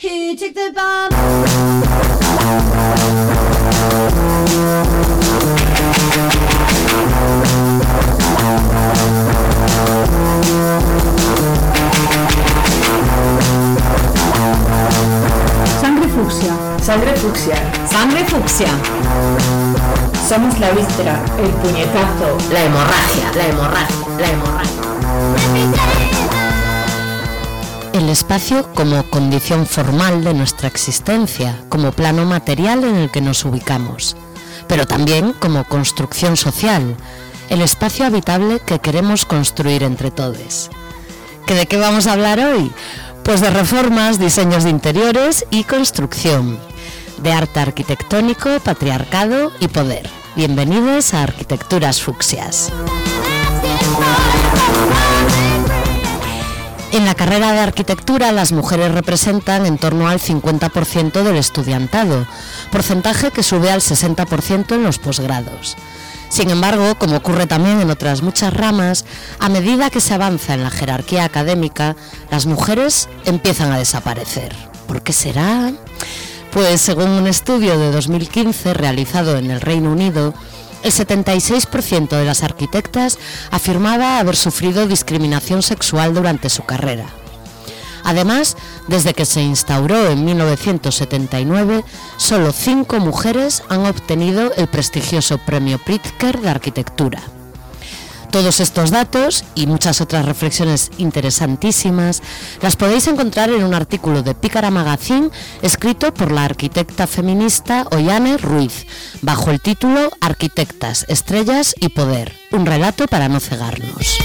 He took the bomb. Sangre fucsia. Sangre fucsia. Sangre fucsia. Somos la víscera, el puñetazo, La hemorragia, la hemorragia, la hemorragia. El espacio como condición formal de nuestra existencia, como plano material en el que nos ubicamos, pero también como construcción social, el espacio habitable que queremos construir entre todos. ¿Que de qué vamos a hablar hoy? Pues de reformas, diseños de interiores y construcción, de arte arquitectónico, patriarcado y poder. Bienvenidos a Arquitecturas Fucsias. En la carrera de arquitectura, las mujeres representan en torno al 50% del estudiantado, porcentaje que sube al 60% en los posgrados. Sin embargo, como ocurre también en otras muchas ramas, a medida que se avanza en la jerarquía académica, las mujeres empiezan a desaparecer. ¿Por qué será? Pues según un estudio de 2015 realizado en el Reino Unido, el 76% de las arquitectas afirmaba haber sufrido discriminación sexual durante su carrera. Además, desde que se instauró en 1979, solo 5 mujeres han obtenido el prestigioso Premio Pritzker de Arquitectura. Todos estos datos y muchas otras reflexiones interesantísimas las podéis encontrar en un artículo de Pícara Magazine escrito por la arquitecta feminista Ollane Ruiz, bajo el título Arquitectas, Estrellas y Poder, un relato para no cegarnos.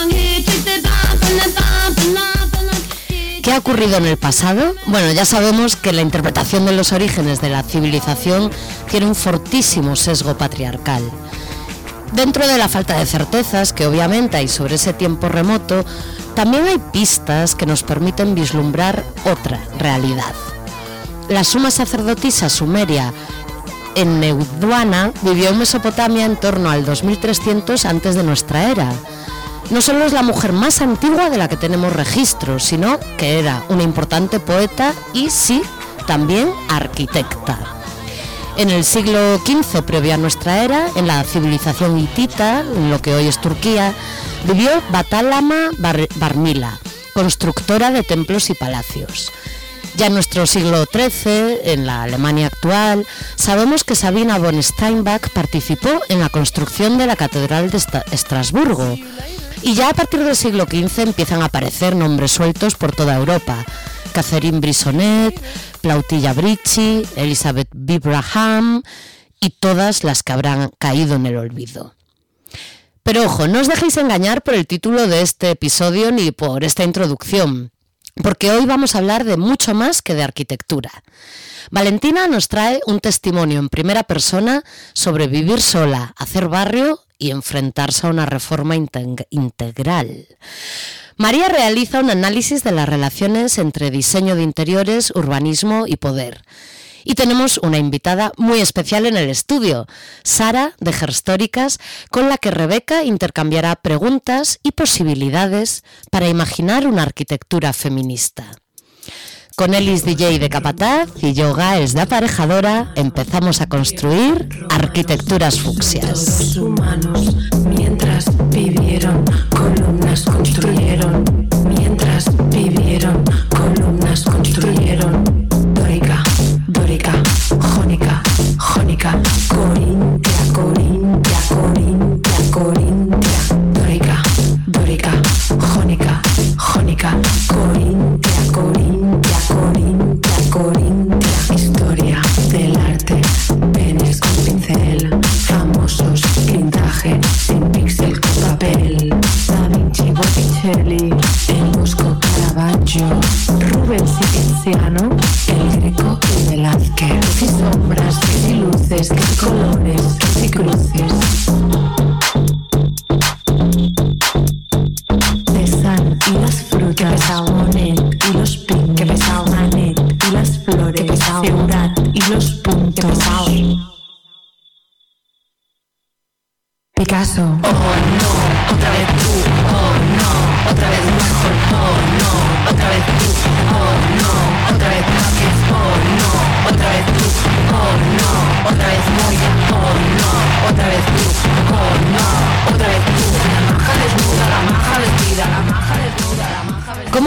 ¿Qué ha ocurrido en el pasado? Bueno, ya sabemos que la interpretación de los orígenes de la civilización tiene un fortísimo sesgo patriarcal. Dentro de la falta de certezas que obviamente hay sobre ese tiempo remoto, también hay pistas que nos permiten vislumbrar otra realidad. La suma sacerdotisa sumeria en Neuduana vivió en Mesopotamia en torno al 2300 antes de nuestra era. No solo es la mujer más antigua de la que tenemos registro, sino que era una importante poeta y sí, también arquitecta. En el siglo XV, previo a nuestra era, en la civilización hitita, en lo que hoy es Turquía, vivió Batalama Barmila, constructora de templos y palacios. Ya en nuestro siglo XIII, en la Alemania actual, sabemos que Sabina von Steinbach participó en la construcción de la Catedral de Estrasburgo. Y ya a partir del siglo XV empiezan a aparecer nombres sueltos por toda Europa. Catherine Brisonnet, Plautilla Bricci, Elizabeth Bibraham y todas las que habrán caído en el olvido. Pero ojo, no os dejéis engañar por el título de este episodio ni por esta introducción, porque hoy vamos a hablar de mucho más que de arquitectura. Valentina nos trae un testimonio en primera persona sobre vivir sola, hacer barrio y enfrentarse a una reforma integral. María realiza un análisis de las relaciones entre diseño de interiores, urbanismo y poder. Y tenemos una invitada muy especial en el estudio, Sara, de Gerstóricas, con la que Rebeca intercambiará preguntas y posibilidades para imaginar una arquitectura feminista. Con Elis DJ de Capataz y yo Gaes de aparejadora, empezamos a construir Arquitecturas Fucsias. Los humanos, mientras vivieron, columnas construyeron. Mientras vivieron, columnas construyeron. Dórica, dórica, jónica, jónica. Corintia, corintia, corintia, corintia. Dórica, dórica, jónica, jónica. Corintia, corintia, corintia, corintia. Historia del arte, penes con pincel, famosos, pintaje, sin píxel con papel. Da Vinci, Botticelli, el Bosco, Caravaggio, Rubens y Tiziano, el Greco y Velázquez. Que si sombras, que si luces, que si colores, que si cruces. Pesan y las frutas, que pesa Monet y los pink, que pesa Manet y las flores, que pesa Seurat y los puntos, que pesa Picasso. Oh no, otra vez tú, oh no, otra vez mejor, oh no, otra vez tú, oh no, otra vez más.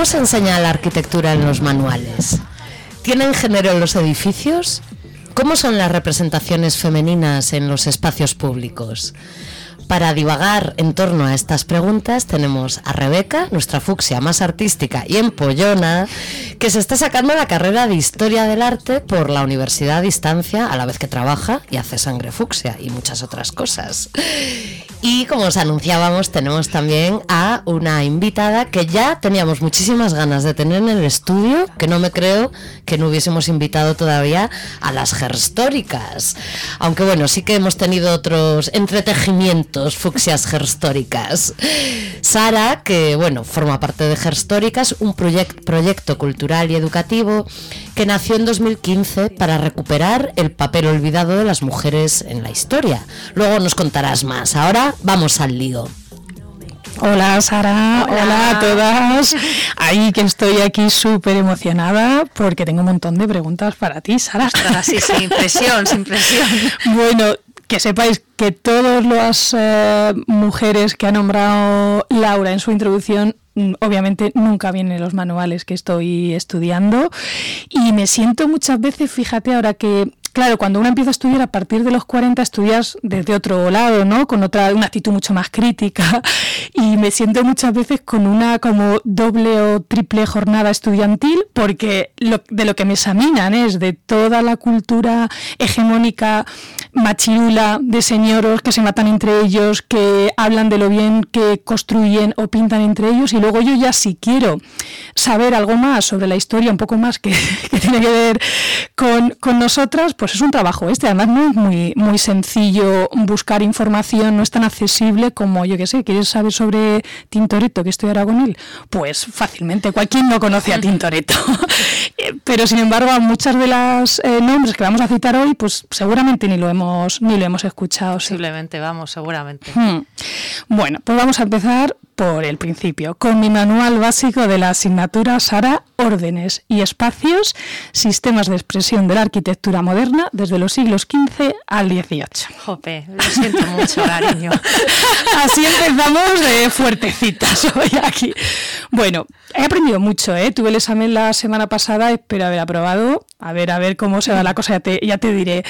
¿cómo se enseña la arquitectura en los manuales? ¿Tienen género los edificios? ¿Cómo son las representaciones femeninas en los espacios públicos? Para divagar en torno a estas preguntas tenemos a Rebeca, nuestra fucsia más artística y empollona, que se está sacando la carrera de Historia del Arte por la Universidad a Distancia, a la vez que trabaja y hace Sangre Fucsia y muchas otras cosas. Y como os anunciábamos, tenemos también a una invitada que ya teníamos muchísimas ganas de tener en el estudio, que no me creo que no hubiésemos invitado todavía a las Gerstóricas. Aunque bueno, sí que hemos tenido otros entretejimientos fucsias gerstóricas. Sara, que bueno, forma parte de Gerstóricas, un proyecto cultural y educativo que nació en 2015 para recuperar el papel olvidado de las mujeres en la historia. Luego nos contarás más. Ahora vamos al lío. Hola Sara, hola a todas. Ahí que estoy aquí súper emocionada porque tengo un montón de preguntas para ti, Sara. Sí, sin presión. Bueno, que sepáis que todas las mujeres que ha nombrado Laura en su introducción obviamente nunca vienen en los manuales que estoy estudiando y me siento muchas veces, fíjate ahora que claro, cuando uno empieza a estudiar a partir de los 40 estudias desde otro lado, ¿no? Con una actitud mucho más crítica y me siento muchas veces con una como doble o triple jornada estudiantil porque de lo que me examinan es de toda la cultura hegemónica machirula de señoros que se matan entre ellos, que hablan de lo bien que construyen o pintan entre ellos y luego yo ya si quiero saber algo más sobre la historia, un poco más que tiene que ver con nosotras, pues es un trabajo además no es muy sencillo buscar información, no es tan accesible como, yo qué sé, ¿quieres saber sobre Tintoretto, que estoy ahora con él? Pues fácilmente, cualquiera no conoce a Tintoretto. Pero sin embargo, muchas de las nombres que vamos a citar hoy, pues seguramente ni lo hemos escuchado. Posiblemente, sí. Vamos, seguramente. Bueno, pues vamos a empezar por el principio, con mi manual básico de la asignatura Sara, Órdenes y Espacios, Sistemas de Expresión de la Arquitectura Moderna desde los siglos XV al XVIII. Jope, lo siento mucho, cariño. Así empezamos de fuertecitas hoy aquí. Bueno, he aprendido mucho, tuve el examen la semana pasada, espero haber aprobado, a ver cómo se da la cosa, ya te diré.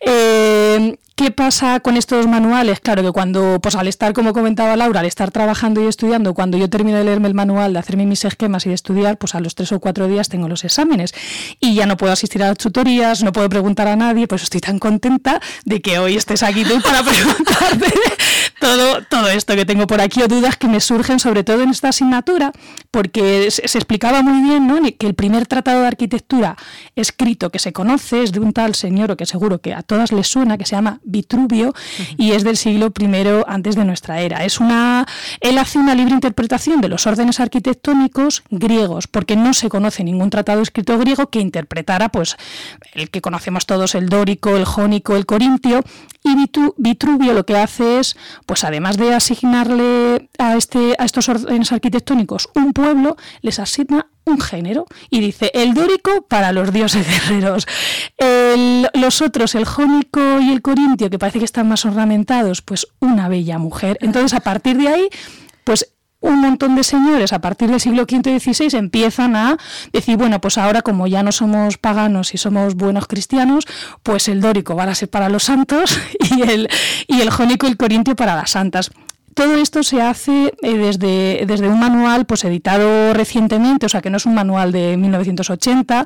¿Qué pasa con estos manuales? Claro que cuando, pues al estar, como comentaba Laura, al estar trabajando y estudiando, cuando yo termino de leerme el manual, de hacerme mis esquemas y de estudiar, pues a los 3 o 4 días tengo los exámenes y ya no puedo asistir a las tutorías, no puedo preguntar a nadie, pues estoy tan contenta de que hoy estés aquí tú para preguntarte todo esto que tengo por aquí o dudas que me surgen sobre todo en esta asignatura, porque se explicaba muy bien, ¿no?, que el primer tratado de arquitectura escrito que se conoce es de un tal señor, o que seguro que a todas les suena, que se llama Vitruvio, y es del siglo I antes de nuestra era. Él hace una libre interpretación de los órdenes arquitectónicos griegos, porque no se conoce ningún tratado escrito griego que interpretara pues el que conocemos todos, el dórico, el jónico, el corintio, y Vitruvio lo que hace es, pues además de asignarle a estos órdenes arquitectónicos un pueblo, les asigna un género y dice el dórico para los dioses guerreros, los otros, el jónico y el corintio, que parece que están más ornamentados, pues una bella mujer. Entonces a partir de ahí, pues un montón de señores a partir del siglo V y XVI empiezan a decir, bueno, pues ahora como ya no somos paganos y somos buenos cristianos, pues el dórico va a ser para los santos y el jónico y el corintio para las santas. Todo esto se hace desde un manual pues editado recientemente, o sea que no es un manual de 1980,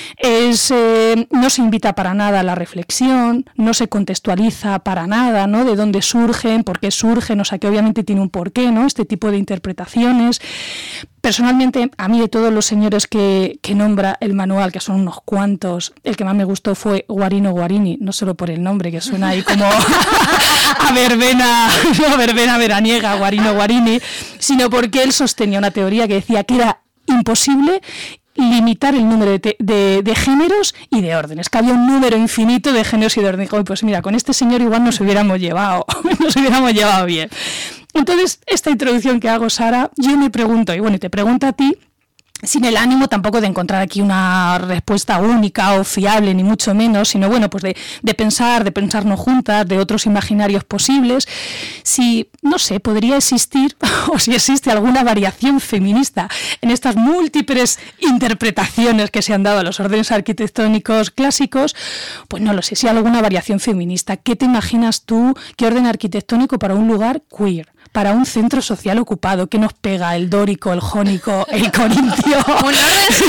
no se invita para nada a la reflexión, no se contextualiza para nada, ¿no?, de dónde surgen, por qué surgen, o sea que obviamente tiene un porqué, ¿no?, este tipo de interpretaciones. Personalmente, a mí de todos los señores que nombra el manual, que son unos cuantos, el que más me gustó fue Guarino Guarini, no solo por el nombre, que suena ahí como a verbena veraniega, Guarino Guarini, sino porque él sostenía una teoría que decía que era imposible limitar el número de géneros y de órdenes, que había un número infinito de géneros y de órdenes. Pues mira, con este señor igual nos hubiéramos llevado bien. Entonces, esta introducción que hago, Sara, yo me pregunto, y bueno, y te pregunto a ti, sin el ánimo tampoco de encontrar aquí una respuesta única o fiable, ni mucho menos, sino bueno, pues de pensarnos juntas, de otros imaginarios posibles, si, no sé, podría existir o si existe alguna variación feminista en estas múltiples interpretaciones que se han dado a los órdenes arquitectónicos clásicos, pues no lo sé, si hay alguna variación feminista. ¿Qué te imaginas tú, qué orden arquitectónico para un lugar queer? Para un centro social ocupado, ¿qué nos pega? ¿El dórico, el jónico, el corintio? ¡Un orden sin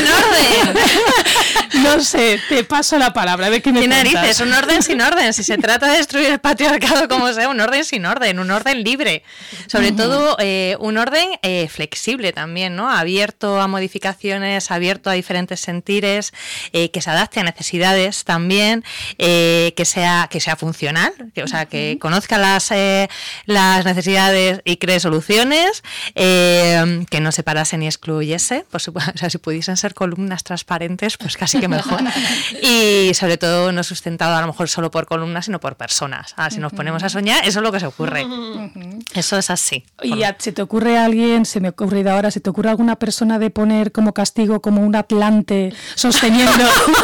orden! No sé, te paso la palabra, ¿de qué me ¿Qué cuentas? narices? Un orden sin orden. Si se trata de destruir el patriarcado como sea, un orden sin orden, un orden libre. Sobre todo un orden flexible también, ¿no? Abierto a modificaciones, abierto a diferentes sentires, que se adapte a necesidades también, que sea funcional, que conozca las necesidades y cree soluciones, que no separase ni excluyese, pues, o sea, si pudiesen ser columnas transparentes, pues casi que mejor. Y sobre todo no sustentado a lo mejor solo por columnas, sino por personas. Si nos ponemos a soñar, eso es lo que se ocurre. Eso es así. ¿Y se te ocurre alguien, se me ha ocurrido ahora, se te ocurre alguna persona de poner como castigo como un Atlante sosteniendo?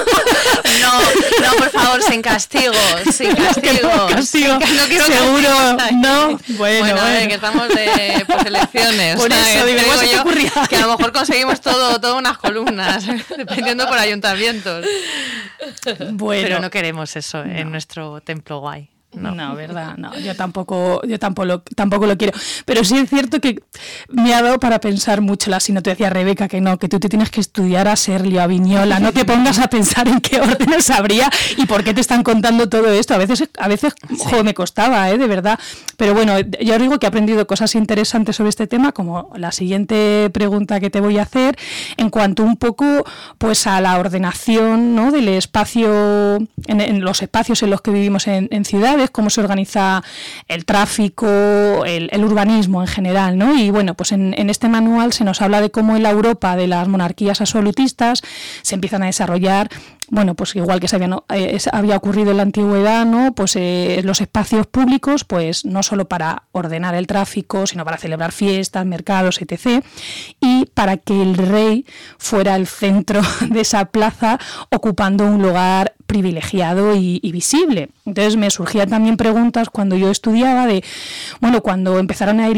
No, por favor, sin castigo, sin castigo. Castigo, No quiero seguro, castigos. no. Bueno, a ver, que estamos de elecciones. Por eso, digo, digo se te yo ocurría. que a lo mejor conseguimos todas unas columnas, dependiendo por ayuntamientos. Bueno. Pero no queremos eso en nuestro templo guay. No, verdad, no, yo tampoco lo quiero. Pero sí es cierto que me ha dado para pensar mucho la no te decía Rebeca que no, que tú te tienes que estudiar a Serlio, a Viñola, no te pongas a pensar en qué órdenes habría y por qué te están contando todo esto. A veces joder, me costaba, de verdad. Pero bueno, yo os digo que he aprendido cosas interesantes sobre este tema, como la siguiente pregunta que te voy a hacer, en cuanto un poco pues a la ordenación, ¿no?, del espacio, en los espacios en los que vivimos en ciudades, cómo se organiza el tráfico, el urbanismo en general, ¿no? Y bueno, pues en este manual se nos habla de cómo en la Europa de las monarquías absolutistas se empiezan a desarrollar, bueno, pues igual que había ocurrido en la antigüedad, ¿no?, pues los espacios públicos, pues no solo para ordenar el tráfico, sino para celebrar fiestas, mercados, etc., y para que el rey fuera el centro de esa plaza, ocupando un lugar privilegiado y visible. Entonces me surgían también preguntas cuando yo estudiaba de, bueno, cuando empezaron a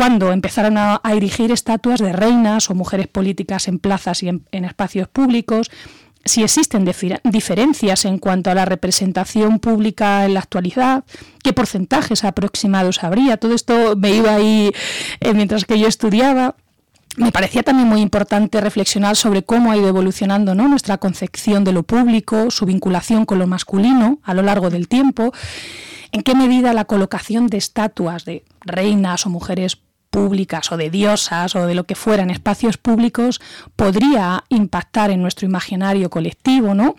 erigir estatuas de reinas o mujeres políticas en plazas y en espacios públicos, si existen diferencias en cuanto a la representación pública en la actualidad, qué porcentajes aproximados habría. Todo esto me iba ahí mientras que yo estudiaba. Me parecía también muy importante reflexionar sobre cómo ha ido evolucionando, ¿no?, nuestra concepción de lo público, su vinculación con lo masculino a lo largo del tiempo, en qué medida la colocación de estatuas de reinas o mujeres públicas o de diosas o de lo que fuera en espacios públicos podría impactar en nuestro imaginario colectivo, ¿no?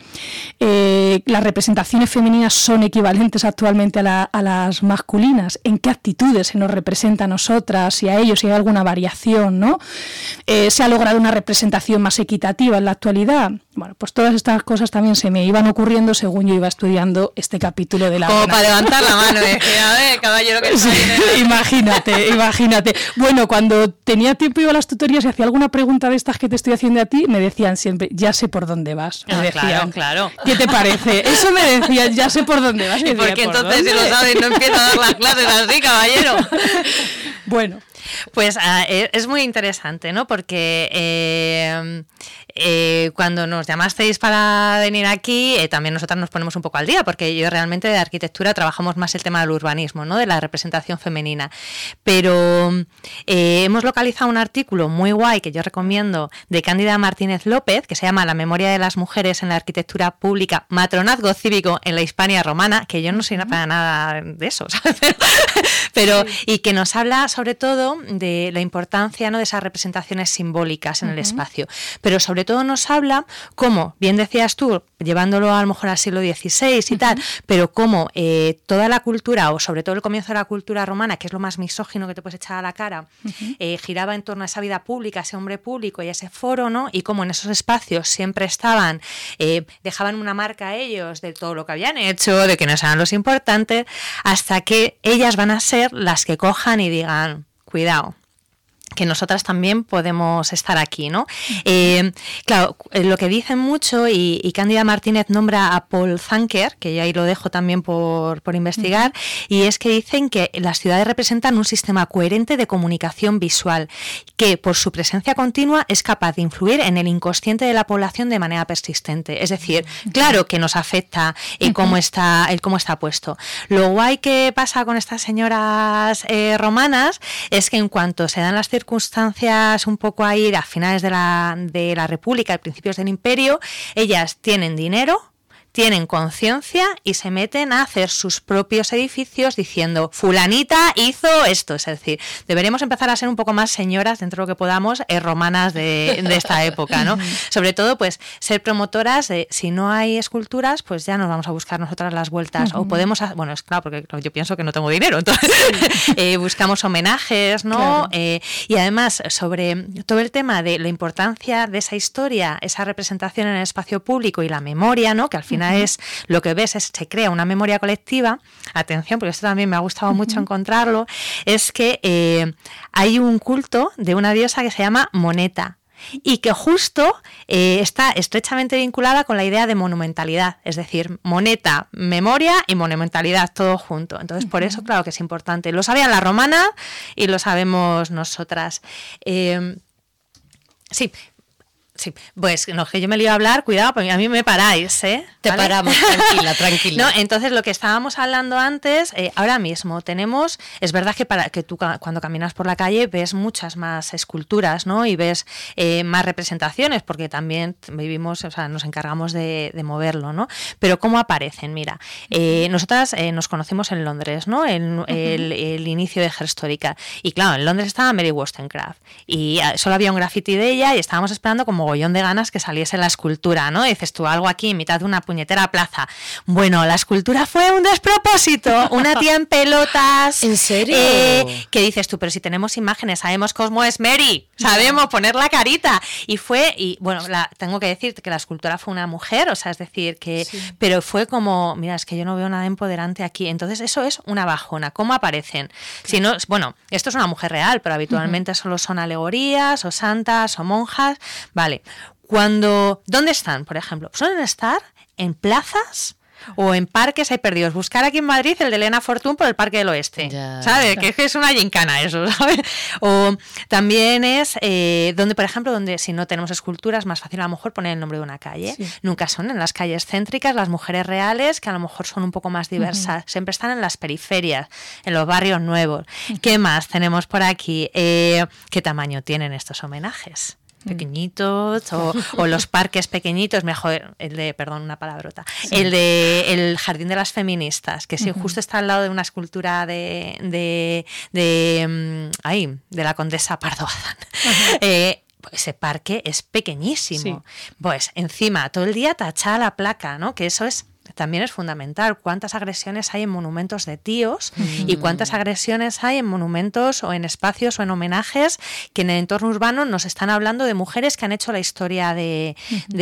Las representaciones femeninas son equivalentes actualmente a las masculinas. ¿En qué actitudes se nos representa a nosotras y a ellos? Si hay alguna variación, ¿no? ¿Se ha logrado una representación más equitativa en la actualidad? Bueno, pues todas estas cosas también se me iban ocurriendo según yo iba estudiando este capítulo de la... Como para levantar la mano, a ver, caballero, que está ahí. Imagínate. Bueno, cuando tenía tiempo iba a las tutorías y hacía alguna pregunta de estas que te estoy haciendo a ti, me decían siempre, ya sé por dónde vas. Me decían, claro. ¿Qué te parece? Eso me decían, ya sé por dónde vas. ¿Y por qué entonces, si lo sabes, no empieza a dar las clases así, caballero? Bueno. Pues es muy interesante, ¿no? Porque cuando nos llamasteis para venir aquí, también nosotras nos ponemos un poco al día, porque yo realmente de arquitectura trabajamos más el tema del urbanismo, ¿no?, de la representación femenina. Pero hemos localizado un artículo muy guay que yo recomiendo de Cándida Martínez López, que se llama La memoria de las mujeres en la arquitectura pública, matronazgo cívico en la Hispania romana, que yo no sé para nada de eso, ¿sabes? Pero y que nos habla sobre todo de la importancia, ¿no?, de esas representaciones simbólicas en el espacio, pero sobre todo nos habla cómo, bien decías tú, llevándolo a lo mejor al siglo XVI y tal, pero cómo toda la cultura, o sobre todo el comienzo de la cultura romana, que es lo más misógino que te puedes echar a la cara, giraba en torno a esa vida pública, ese hombre público y ese foro, ¿no?, y cómo en esos espacios siempre estaban, dejaban una marca a ellos de todo lo que habían hecho, de que no eran los importantes, hasta que ellas van a ser las que cojan y digan, cuidado, que nosotras también podemos estar aquí, ¿no? Claro, lo que dicen mucho, y Cándida Martínez nombra a Paul Zanker, que yo ahí lo dejo también por investigar, y es que dicen que las ciudades representan un sistema coherente de comunicación visual, que por su presencia continua es capaz de influir en el inconsciente de la población de manera persistente. Es decir, claro que nos afecta cómo está puesto. Lo guay que pasa con estas señoras romanas es que en cuanto se dan las circunstancias un poco ahí a finales de la República, a principios del Imperio, ellas tienen dinero, tienen conciencia y se meten a hacer sus propios edificios diciendo fulanita hizo esto. Es decir, deberíamos empezar a ser un poco más señoras dentro de lo que podamos, romanas de esta época, ¿no? Sobre todo, pues, ser promotoras de, si no hay esculturas, pues ya nos vamos a buscar nosotras las vueltas. O podemos, bueno, es claro, porque yo pienso que no tengo dinero, entonces buscamos homenajes, ¿no? Claro. Y además, sobre todo el tema de la importancia de esa historia, esa representación en el espacio público y la memoria, ¿no? Que al final es lo que ves, se crea una memoria colectiva. Atención, porque esto también me ha gustado mucho encontrarlo, es que hay un culto de una diosa que se llama Moneta y que justo está estrechamente vinculada con la idea de monumentalidad, es decir, moneta, memoria y monumentalidad, todo junto. Entonces, por eso, claro que es importante. Lo sabían las romanas y lo sabemos nosotras. Sí, pues no, que yo me lo iba a hablar, cuidado, porque a mí me paráis, ¿eh? Te ¿vale? Paramos, tranquila. No, entonces lo que estábamos hablando antes, ahora mismo tenemos, es verdad que tú cuando caminas por la calle ves muchas más esculturas, ¿no? Y ves más representaciones, porque también vivimos, o sea, nos encargamos de moverlo, ¿no? Pero ¿cómo aparecen? Mira, nosotras nos conocimos en Londres, ¿no? El inicio de Gerstórica. Y claro, en Londres estaba Mary Wollstonecraft y solo había un graffiti de ella y estábamos esperando como mogollón de ganas que saliese la escultura, ¿no? Y dices tú, algo aquí en mitad de una puñetera plaza. Bueno, la escultura fue un despropósito, una tía en pelotas. ¿En serio? Que dices tú, pero si tenemos imágenes, sabemos cómo es Mary, sabemos poner la carita. Y bueno, tengo que decir que la escultora fue una mujer, o sea, es decir, que pero fue como, mira, es que yo no veo nada empoderante aquí. Entonces eso es una bajona. ¿Cómo aparecen? Si no, bueno, esto es una mujer real, pero habitualmente solo son alegorías o santas o monjas. Vale. ¿Dónde están, por ejemplo? Suelen estar en plazas o en parques ahí perdidos. Buscar aquí en Madrid el de Elena Fortún por el Parque del Oeste, ¿sabes? Que es una gincana eso, ¿sabes? O también es donde, por ejemplo, donde si no tenemos esculturas, más fácil a lo mejor poner el nombre de una calle. Sí. Nunca son en las calles céntricas, las mujeres reales, que a lo mejor son un poco más diversas. Siempre están en las periferias, en los barrios nuevos. ¿Qué más tenemos por aquí? ¿Qué tamaño tienen estos homenajes? Pequeñitos o los parques pequeñitos, mejor una palabrota, el jardín de las feministas, que sí, justo está al lado de una escultura de la condesa Pardo Bazán. Ese parque es pequeñísimo. Pues encima todo el día tachada la placa, ¿no? Que eso también es fundamental. ¿Cuántas agresiones hay en monumentos de tíos y cuántas agresiones hay en monumentos o en espacios o en homenajes que en el entorno urbano nos están hablando de mujeres que han hecho la historia de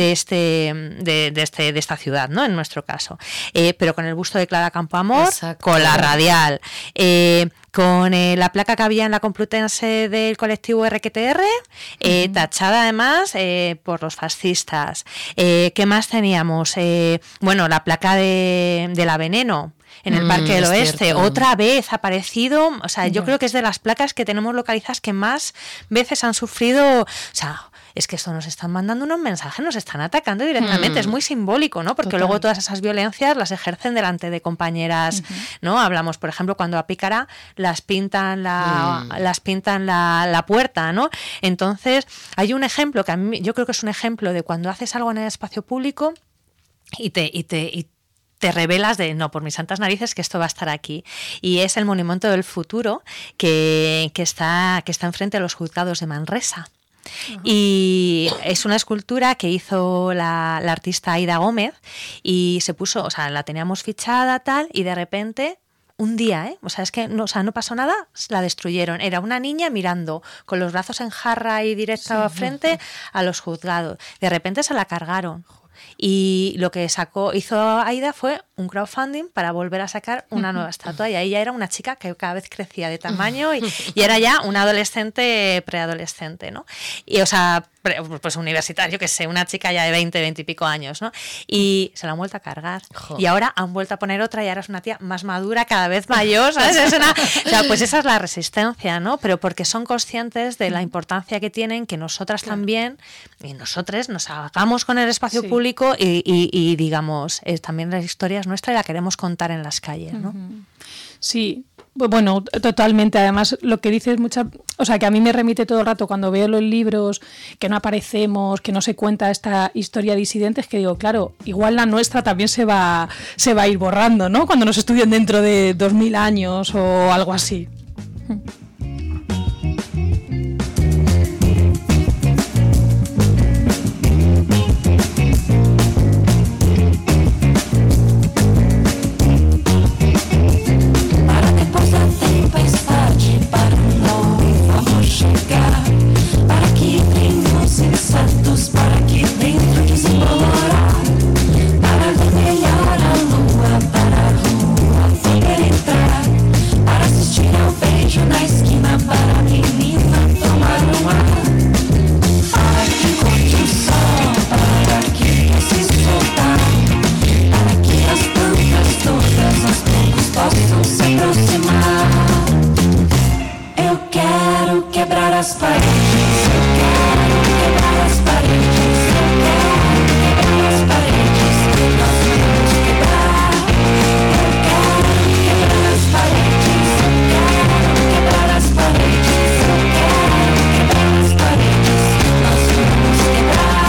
esta ciudad, ¿no? En nuestro caso. Pero con el busto de Clara Campoamor, exacto, con la radial, con la placa que había en la Complutense del colectivo RQTR, tachada además por los fascistas. ¿Qué más teníamos? Bueno, la placa de la Veneno en el Parque del Oeste, cierto. Otra vez ha aparecido, o sea, yo creo que es de las placas que tenemos localizadas que más veces han sufrido, o sea, es que esto nos están mandando unos mensajes, nos están atacando directamente, es muy simbólico, ¿no? Porque luego todas esas violencias las ejercen delante de compañeras, ¿no? Hablamos, por ejemplo, cuando a Pícara las pintan la puerta, ¿no? Entonces, hay un ejemplo que a mí, yo creo que es un ejemplo de cuando haces algo en el espacio público y te revelas de, no, por mis santas narices, que esto va a estar aquí. Y es el Monumento del Futuro que está enfrente de los juzgados de Manresa. Y es una escultura que hizo la artista Aida Gómez y se puso, o sea, la teníamos fichada tal y de repente un día, o sea, es que no pasó nada, la destruyeron. Era una niña mirando con los brazos en jarra y directo frente a los juzgados. De repente se la cargaron. Y lo que hizo Aida fue un crowdfunding para volver a sacar una nueva estatua, y ahí ya era una chica que cada vez crecía de tamaño y era ya una adolescente, preadolescente, ¿no? Y, o sea, pues universitario, que sé, una chica ya de 20 y pico años, ¿no? Y se la han vuelto a cargar. Y ahora han vuelto a poner otra y ahora es una tía más madura, cada vez mayor, ¿sabes? O sea, pues esa es la resistencia, ¿no? Pero porque son conscientes de la importancia que tienen que nosotras también, y nosotros nos hagamos con el espacio público y digamos, también la historia es nuestra y la queremos contar en las calles, ¿no? Sí, bueno, totalmente. Además, lo que dices o sea, que a mí me remite todo el rato cuando veo los libros que no aparecemos, que no se cuenta esta historia disidente, es que digo, claro, igual la nuestra también se va a ir borrando, ¿no? Cuando nos estudien dentro de 2000 años o algo así. Para que dentro desembolorar, para vermelhar a lua, para a rua poder entrar, para assistir ao beijo na esquina, para a menina tomar um ar, para que curte o sol, para que se soltar, para que as plantas todas aos poucos possam se aproximar. Eu quero quebrar as paredes, eu quero quebrar as paredes, eu quero quebrar as paredes, nós vamos quebrar. Eu quero quebrar as paredes, eu quero quebrar as paredes, eu quero quebrar as paredes, nós vamos quebrar.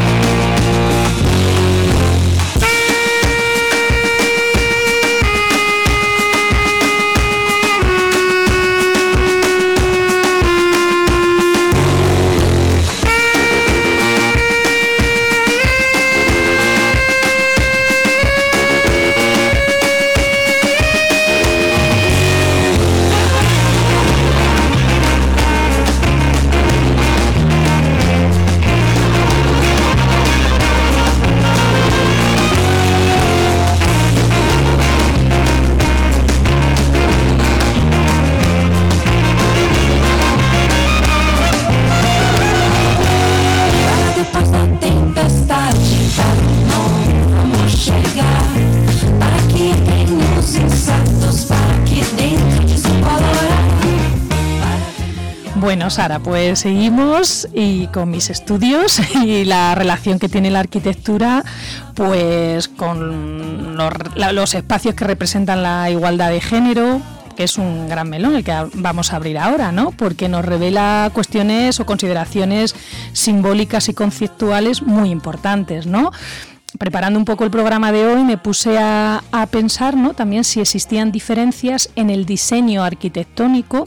Bueno, Sara, pues seguimos y con mis estudios y la relación que tiene la arquitectura pues con los espacios que representan la igualdad de género, que es un gran melón el que vamos a abrir ahora, ¿no? Porque nos revela cuestiones o consideraciones simbólicas y conceptuales muy importantes, ¿no? Preparando un poco el programa de hoy me puse a pensar, ¿no?, también si existían diferencias en el diseño arquitectónico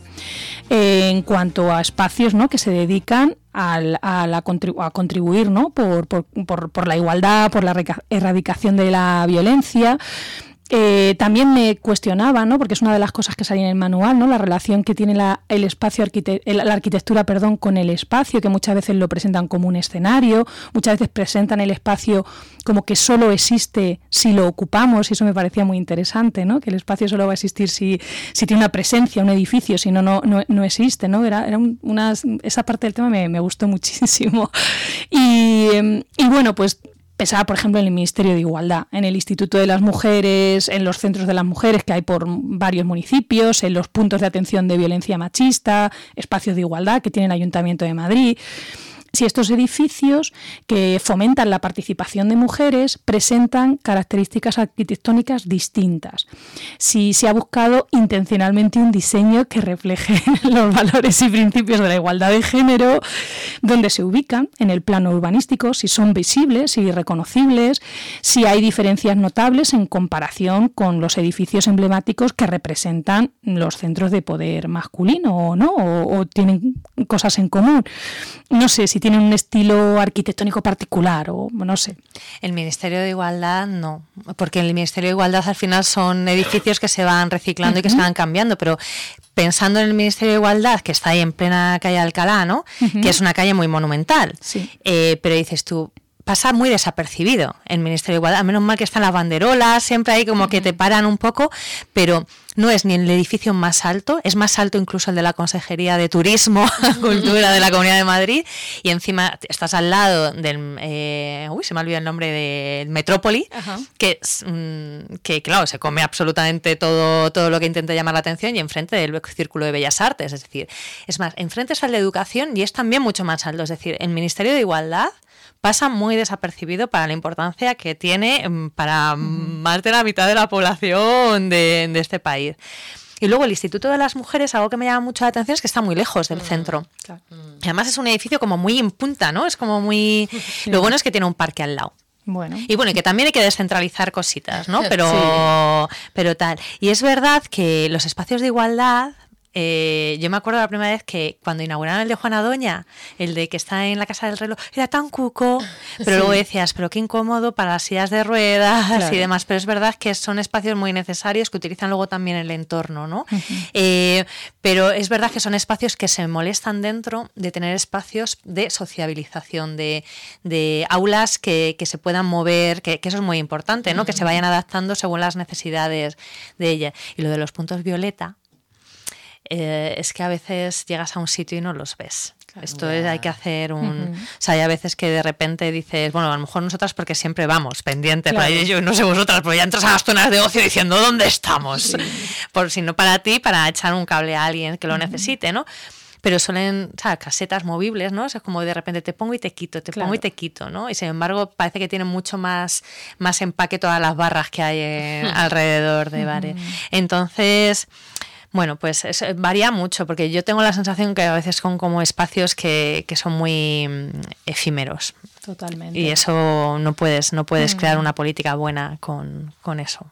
en cuanto a espacios, ¿no?, que se dedican a contribuir, ¿no?, por la igualdad, por la erradicación de la violencia. También me cuestionaba, ¿no?, porque es una de las cosas que salía en el manual, ¿no?, la relación que tiene la arquitectura con el espacio, que muchas veces lo presentan como un escenario, muchas veces presentan el espacio como que solo existe si lo ocupamos, y eso me parecía muy interesante, ¿no?, que el espacio solo va a existir si tiene una presencia, un edificio, si no existe, ¿no? Esa parte del tema me gustó muchísimo. Y bueno, pues pensaba, por ejemplo, en el Ministerio de Igualdad, en el Instituto de las Mujeres, en los centros de las mujeres que hay por varios municipios, en los puntos de atención de violencia machista, espacios de igualdad que tiene el Ayuntamiento de Madrid. Si estos edificios que fomentan la participación de mujeres presentan características arquitectónicas distintas. Si se ha buscado intencionalmente un diseño que refleje los valores y principios de la igualdad de género, donde se ubican en el plano urbanístico, si son visibles y reconocibles, si hay diferencias notables en comparación con los edificios emblemáticos que representan los centros de poder masculino o no, o tienen cosas en común. No sé si tienen un estilo arquitectónico particular o no sé. El Ministerio de Igualdad no, porque el Ministerio de Igualdad al final son edificios que se van reciclando y que se van cambiando, pero pensando en el Ministerio de Igualdad, que está ahí en plena calle Alcalá, ¿no? Que es una calle muy monumental, sí. Pero dices tú, pasa muy desapercibido el Ministerio de Igualdad. Menos mal que están las banderolas, siempre hay como que te paran un poco, pero no es ni el edificio más alto, es más alto incluso el de la Consejería de Turismo, Cultura de la Comunidad de Madrid, y encima estás al lado del, se me ha olvidado el nombre, del Metrópoli, que claro, se come absolutamente todo lo que intenta llamar la atención, y enfrente del Círculo de Bellas Artes, es decir, es más, enfrente está el de Educación y es también mucho más alto, es decir, el Ministerio de Igualdad pasa muy desapercibido para la importancia que tiene para más de la mitad de la población de este país. Y luego el Instituto de las Mujeres, algo que me llama mucho la atención es que está muy lejos del centro. Claro. Y además es un edificio como muy en punta, ¿no? Es como muy... Sí. Lo bueno es que tiene un parque al lado. Bueno. Y bueno, y que también hay que descentralizar cositas, ¿no? Pero tal. Y es verdad que los espacios de igualdad... yo me acuerdo la primera vez que cuando inauguraron el de Juana Doña, el de que está en la Casa del Reloj, era tan cuco, pero luego decías, pero qué incómodo para las sillas de ruedas y demás, pero es verdad que son espacios muy necesarios que utilizan luego también el entorno, ¿no? Pero es verdad que son espacios que se molestan dentro de tener espacios de sociabilización, de aulas que se puedan mover, que eso es muy importante, ¿no? Que se vayan adaptando según las necesidades de ella. Y lo de los puntos violeta, es que a veces llegas a un sitio y no los ves. Claro, esto es, hay que hacer un... O sea, hay a veces que de repente dices, bueno, a lo mejor nosotras porque siempre vamos pendientes, claro. Pero yo no sé vosotras, pero ya entras a las zonas de ocio diciendo, ¿dónde estamos? Sí. Por si no para ti, para echar un cable a alguien que lo necesite, ¿no? Pero suelen, o sea, casetas movibles, ¿no? O sea, como de repente te pongo y te quito, pongo y te quito, ¿no? Y sin embargo parece que tienen mucho más empaque todas las barras que hay alrededor de bares. Entonces... Bueno, pues varía mucho, porque yo tengo la sensación que a veces son como espacios que son muy efímeros. Totalmente. Y eso no puedes crear una política buena con eso.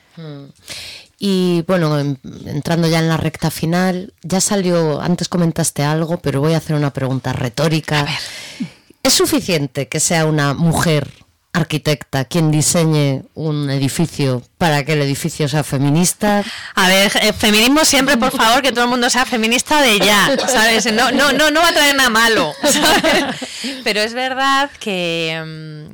Y bueno, entrando ya en la recta final, ya salió, antes comentaste algo, pero voy a hacer una pregunta retórica. A ver. ¿Es suficiente que sea una mujer arquitecta quien diseñe un edificio para que el edificio sea feminista? A ver, feminismo siempre, por favor, que todo el mundo sea feminista de ya, ¿sabes? No va a traer nada malo, ¿sabes? Pero es verdad que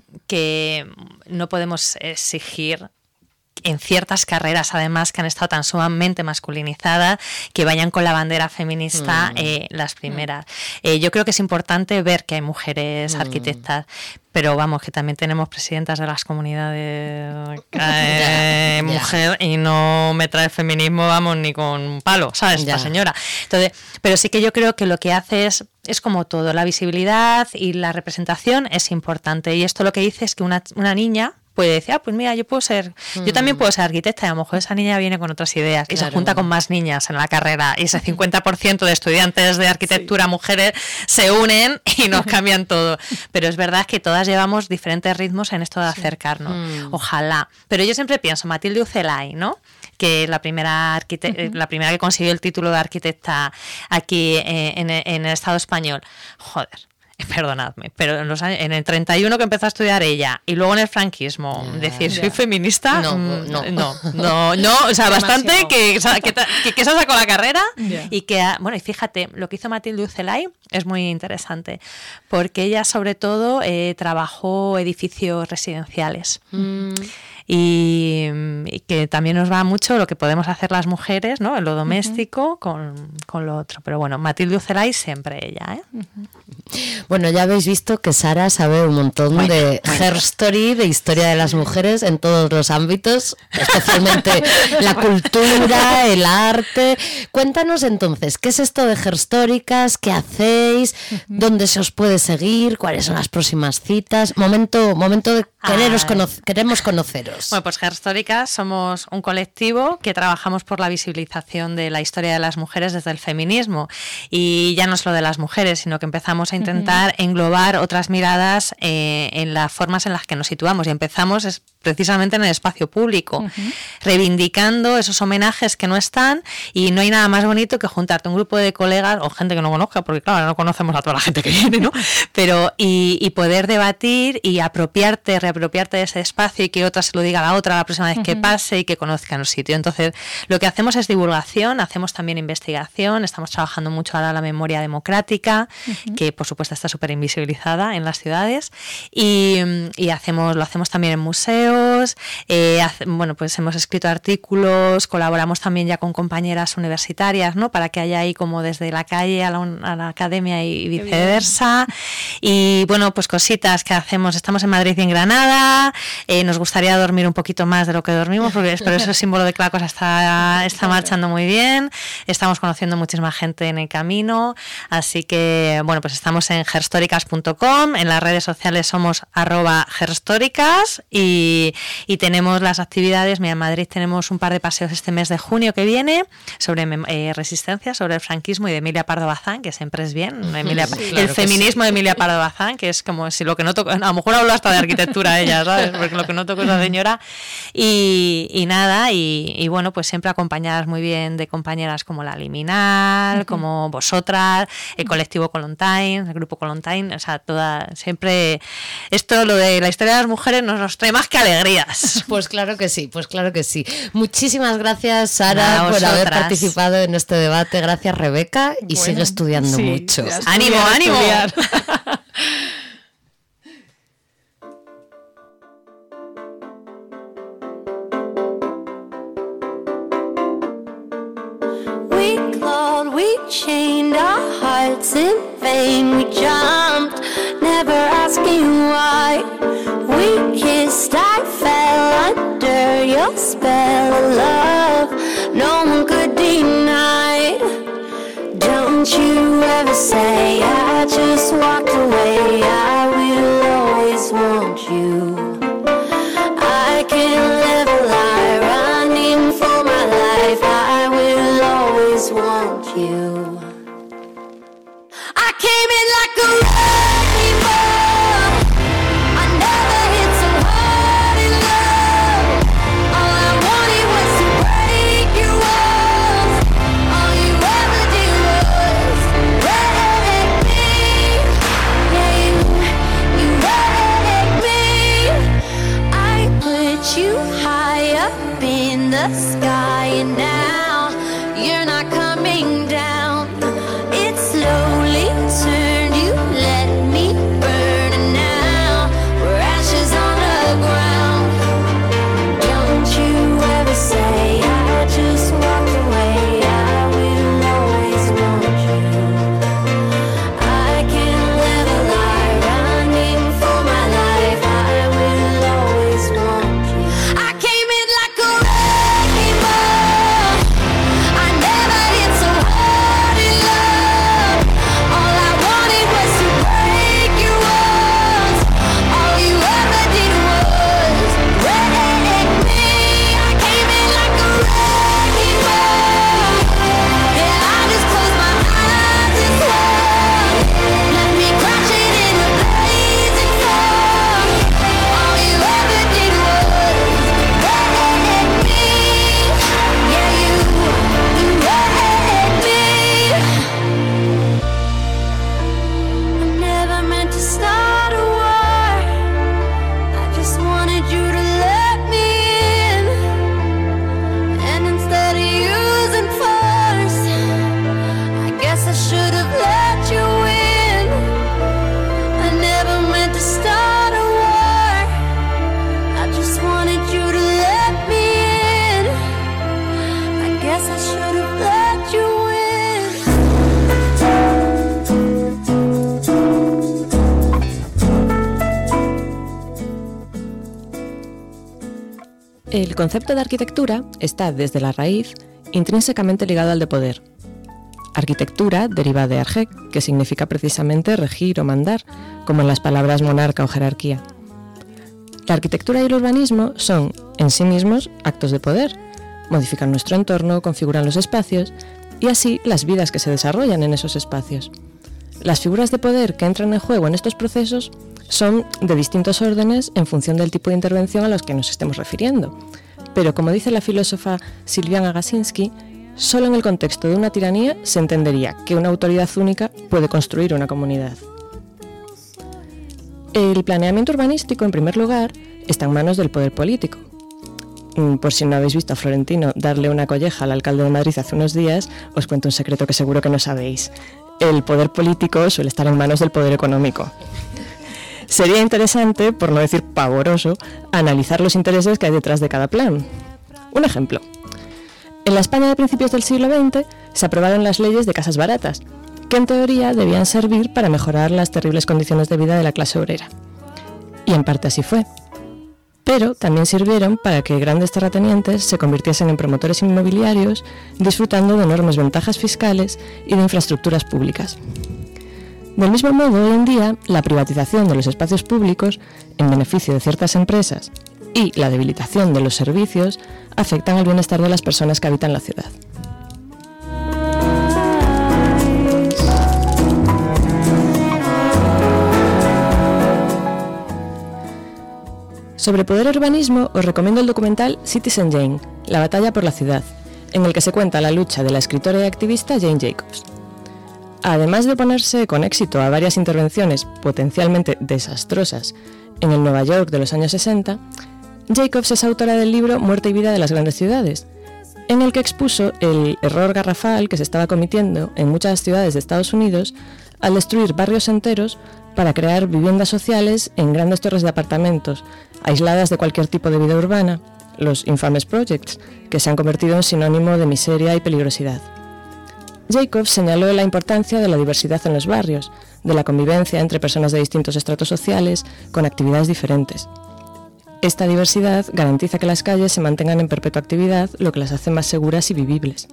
no podemos exigir en ciertas carreras, además, que han estado tan sumamente masculinizadas, que vayan con la bandera feminista las primeras. Yo creo que es importante ver que hay mujeres arquitectas, pero vamos, que también tenemos presidentas de las comunidades mujer, y no me trae feminismo, vamos, ni con un palo, ¿sabes? Esta señora. Entonces, pero sí que yo creo que lo que hace es como todo, la visibilidad y la representación es importante. Y esto lo que dice es que una niña puede decir, pues mira, yo también puedo ser arquitecta, y a lo mejor esa niña viene con otras ideas y se junta con más niñas en la carrera, y ese 50% de estudiantes de arquitectura mujeres se unen y nos cambian todo. Pero es verdad que todas llevamos diferentes ritmos en eel acercarnos. Ojalá. Pero yo siempre pienso, Matilde Ucelay, ¿no? Que es la primera la primera que consiguió el título de arquitecta aquí en el Estado español. Joder. Perdonadme, pero en el 31 que empezó a estudiar ella y luego en el franquismo decir soy feminista, no, o sea, bastante que se sacó la carrera y que, bueno, y fíjate, lo que hizo Matilde Ucelay es muy interesante, porque ella sobre todo trabajó edificios residenciales. Y que también nos va mucho lo que podemos hacer las mujeres, ¿no? En lo doméstico con lo otro. Pero bueno, Matilde Ucelay siempre ella, ¿eh? Bueno, ya habéis visto que Sara sabe un montón de herstory, de historia de las mujeres en todos los ámbitos, especialmente la cultura, el arte. Cuéntanos entonces, ¿qué es esto de herstóricas? ¿Qué hacéis? ¿Dónde se os puede seguir? ¿Cuáles son las próximas citas? Momento de queremos conoceros. Bueno, pues Herstóricas somos un colectivo que trabajamos por la visibilización de la historia de las mujeres desde el feminismo, y ya no solo de las mujeres, sino que empezamos a intentar englobar otras miradas en las formas en las que nos situamos, y empezamos precisamente en el espacio público, reivindicando esos homenajes que no están, y no hay nada más bonito que juntarte un grupo de colegas o gente que no conozca, porque claro, no conocemos a toda la gente que viene, ¿no? Pero y poder debatir y reapropiarte de ese espacio, y que otras se lo lo diga la otra la próxima vez que pase y que conozcan el sitio. Entonces, lo que hacemos es divulgación, hacemos también investigación, estamos trabajando mucho ahora la memoria democrática, que por supuesto está súper invisibilizada en las ciudades, y lo hacemos también en museos, bueno, pues hemos escrito artículos, colaboramos también ya con compañeras universitarias, ¿no? Para que haya ahí como desde la calle a la academia y viceversa. Y bueno, pues cositas que hacemos. Estamos en Madrid y en Granada. Nos gustaría dormir un poquito más de lo que dormimos, pero eso es símbolo de que la cosa está marchando muy bien. Estamos conociendo muchísima gente en el camino. Así que, bueno, pues estamos en gerstoricas.com. En las redes sociales somos @gerstoricas y tenemos las actividades. Mira, en Madrid tenemos un par de paseos este mes de junio que viene sobre resistencia, sobre el franquismo y de Emilia Pardo Bazán, que siempre es bien. El feminismo de Emilia Pardo Bazán, que es como si lo que no toco, a lo mejor hablo hasta de arquitectura ella, ¿sabes? Porque lo que no toco es la señora. Y nada, y bueno, pues siempre acompañadas muy bien de compañeras como la Liminal, como vosotras, el colectivo Colontine, el grupo Colontine, o sea, siempre esto, lo de la historia de las mujeres nos trae más que alegrías. Pues claro que sí, Muchísimas gracias, Sara, por haber participado en este debate. Gracias, Rebeca, y sigue estudiando mucho. ¡Ánimo! We clawed, we chained our hearts in vain. We jumped, never asking why. We kissed, I fell under your spell of love. No one could deny. Don't you ever say I just walked away. I will always want you. I can't live a lie running for my life. I will always want you. I came in like a wrecking ball. I never hit so hard in love. All I wanted was to break your walls. All you ever did was wreck me. Yeah, you wrecked me. I put you high up in the sky, and now you're not coming down. It slowly turned, you let me burn, and now we're ashes on the ground. Don't you ever say I just walked away. I will always want you. I can't live a lie running for my life. I will always want you. I came in like a wrecking ball. I never hit so hard in love. All I wanted was to break your walls. All you ever did was wreck me. I came in like a wrecking ball. Yeah, I just closed my eyes and swore. Let me crash it in a blazing fall. All you ever did was wreck me. Yeah, you wrecked me. I never meant to start a war. I just wanted you to let me in. And instead of using force, I guess I should have let you in. I never meant to start a war. I just wanted you to let me in. I guess I should have let you in. El concepto de arquitectura está desde la raíz intrínsecamente ligado al de poder. Arquitectura deriva de arjec, que significa precisamente regir o mandar, como en las palabras monarca o jerarquía. La arquitectura y el urbanismo son, en sí mismos, actos de poder. Modifican nuestro entorno, configuran los espacios y así las vidas que se desarrollan en esos espacios. Las figuras de poder que entran en juego en estos procesos son de distintos órdenes en función del tipo de intervención a los que nos estemos refiriendo. Pero como dice la filósofa Silviana Gasinski, solo en el contexto de una tiranía se entendería que una autoridad única puede construir una comunidad. El planeamiento urbanístico, en primer lugar, está en manos del poder político, por si no habéis visto a Florentino darle una colleja al alcalde de Madrid hace unos días, os cuento un secreto que seguro que no sabéis. El poder político suele estar en manos del poder económico. Sería interesante, por no decir pavoroso, analizar los intereses que hay detrás de cada plan. Un ejemplo. En la España de principios del siglo XX se aprobaron las leyes de casas baratas, que en teoría debían servir para mejorar las terribles condiciones de vida de la clase obrera. Y en parte así fue. Pero también sirvieron para que grandes terratenientes se convirtiesen en promotores inmobiliarios, disfrutando de enormes ventajas fiscales y de infraestructuras públicas. Del mismo modo, hoy en día, la privatización de los espacios públicos, en beneficio de ciertas empresas, y la debilitación de los servicios afectan al bienestar de las personas que habitan la ciudad. Sobre poder urbanismo os recomiendo el documental Citizen Jane, la batalla por la ciudad, en el que se cuenta la lucha de la escritora y activista Jane Jacobs. Además de oponerse con éxito a varias intervenciones potencialmente desastrosas en el Nueva York de los años 60, Jacobs es autora del libro Muerte y vida de las grandes ciudades, en el que expuso el error garrafal que se estaba cometiendo en muchas ciudades de Estados Unidos al destruir barrios enteros para crear viviendas sociales en grandes torres de apartamentos, aisladas de cualquier tipo de vida urbana, los infames projects, que se han convertido en sinónimo de miseria y peligrosidad. Jacobs señaló la importancia de la diversidad en los barrios, de la convivencia entre personas de distintos estratos sociales con actividades diferentes. Esta diversidad garantiza que las calles se mantengan en perpetua actividad, lo que las hace más seguras y vivibles.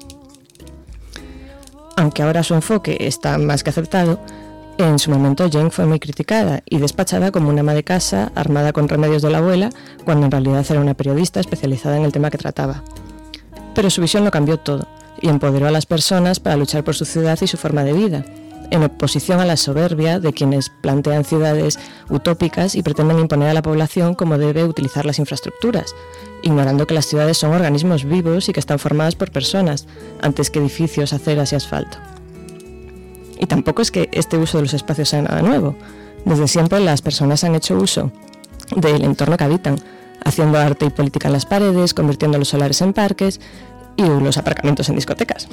Aunque ahora su enfoque está más que aceptado, en su momento Jane fue muy criticada y despachada como una ama de casa armada con remedios de la abuela, cuando en realidad era una periodista especializada en el tema que trataba. Pero su visión lo cambió todo y empoderó a las personas para luchar por su ciudad y su forma de vida, en oposición a la soberbia de quienes plantean ciudades utópicas y pretenden imponer a la población cómo debe utilizar las infraestructuras, ignorando que las ciudades son organismos vivos y que están formadas por personas, antes que edificios, aceras y asfalto. Y tampoco es que este uso de los espacios sea nada nuevo. Desde siempre las personas han hecho uso del entorno que habitan, haciendo arte y política en las paredes, convirtiendo los solares en parques y los aparcamientos en discotecas.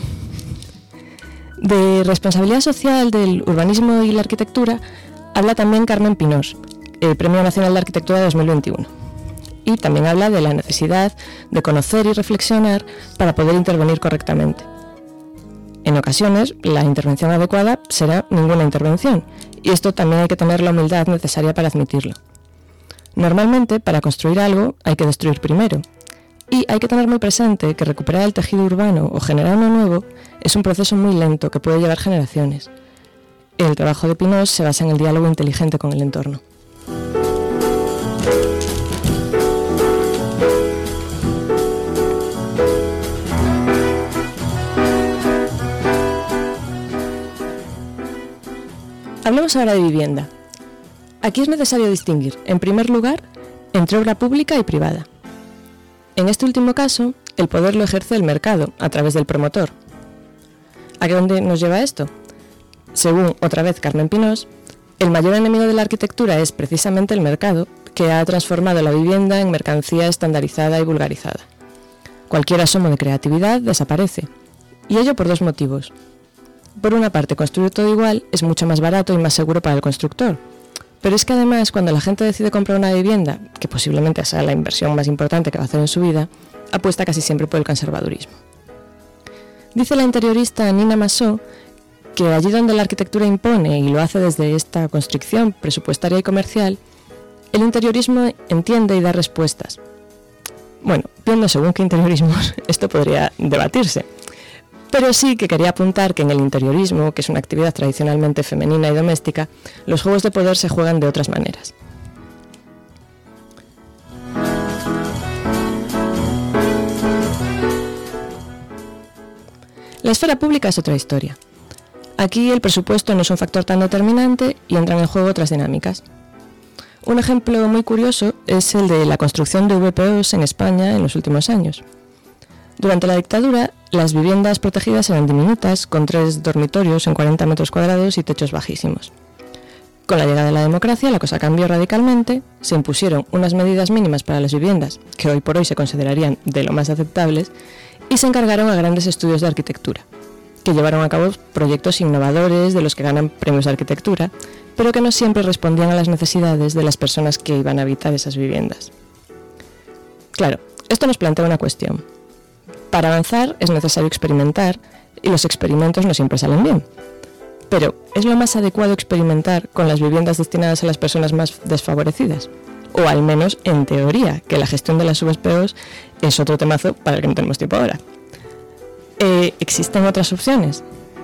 De responsabilidad social del urbanismo y la arquitectura habla también Carmen Pinós, el Premio Nacional de Arquitectura de 2021. Y también habla de la necesidad de conocer y reflexionar para poder intervenir correctamente. En ocasiones, la intervención adecuada será ninguna intervención, y esto también hay que tener la humildad necesaria para admitirlo. Normalmente, para construir algo, hay que destruir primero, y hay que tener muy presente que recuperar el tejido urbano o generar uno nuevo es un proceso muy lento que puede llevar generaciones. El trabajo de Pinós se basa en el diálogo inteligente con el entorno. Hablemos ahora de vivienda. Aquí es necesario distinguir, en primer lugar, entre obra pública y privada. En este último caso, el poder lo ejerce el mercado, a través del promotor. ¿A dónde nos lleva esto? Según, otra vez, Carmen Pinós, el mayor enemigo de la arquitectura es precisamente el mercado, que ha transformado la vivienda en mercancía estandarizada y vulgarizada. Cualquier asomo de creatividad desaparece, y ello por dos motivos. Por una parte, construir todo igual es mucho más barato y más seguro para el constructor. Pero es que además, cuando la gente decide comprar una vivienda, que posiblemente sea la inversión más importante que va a hacer en su vida, apuesta casi siempre por el conservadurismo. Dice la interiorista Nina Massó que allí donde la arquitectura impone, y lo hace desde esta constricción presupuestaria y comercial, el interiorismo entiende y da respuestas. Bueno, viendo según qué interiorismos, esto podría debatirse. Pero sí que quería apuntar que en el interiorismo, que es una actividad tradicionalmente femenina y doméstica, los juegos de poder se juegan de otras maneras. La esfera pública es otra historia. Aquí el presupuesto no es un factor tan determinante y entran en juego otras dinámicas. Un ejemplo muy curioso es el de la construcción de VPOs en España en los últimos años. Durante la dictadura, las viviendas protegidas eran diminutas, con 3 dormitorios en 40 metros cuadrados y techos bajísimos. Con la llegada de la democracia, la cosa cambió radicalmente, se impusieron unas medidas mínimas para las viviendas, que hoy por hoy se considerarían de lo más aceptables, y se encargaron a grandes estudios de arquitectura, que llevaron a cabo proyectos innovadores de los que ganan premios de arquitectura, pero que no siempre respondían a las necesidades de las personas que iban a habitar esas viviendas. Claro, esto nos plantea una cuestión. Para avanzar es necesario experimentar, y los experimentos no siempre salen bien. Pero, ¿es lo más adecuado experimentar con las viviendas destinadas a las personas más desfavorecidas? O al menos, en teoría, que la gestión de las VPOs es otro temazo para el que no tenemos tiempo ahora. ¿Existen otras opciones?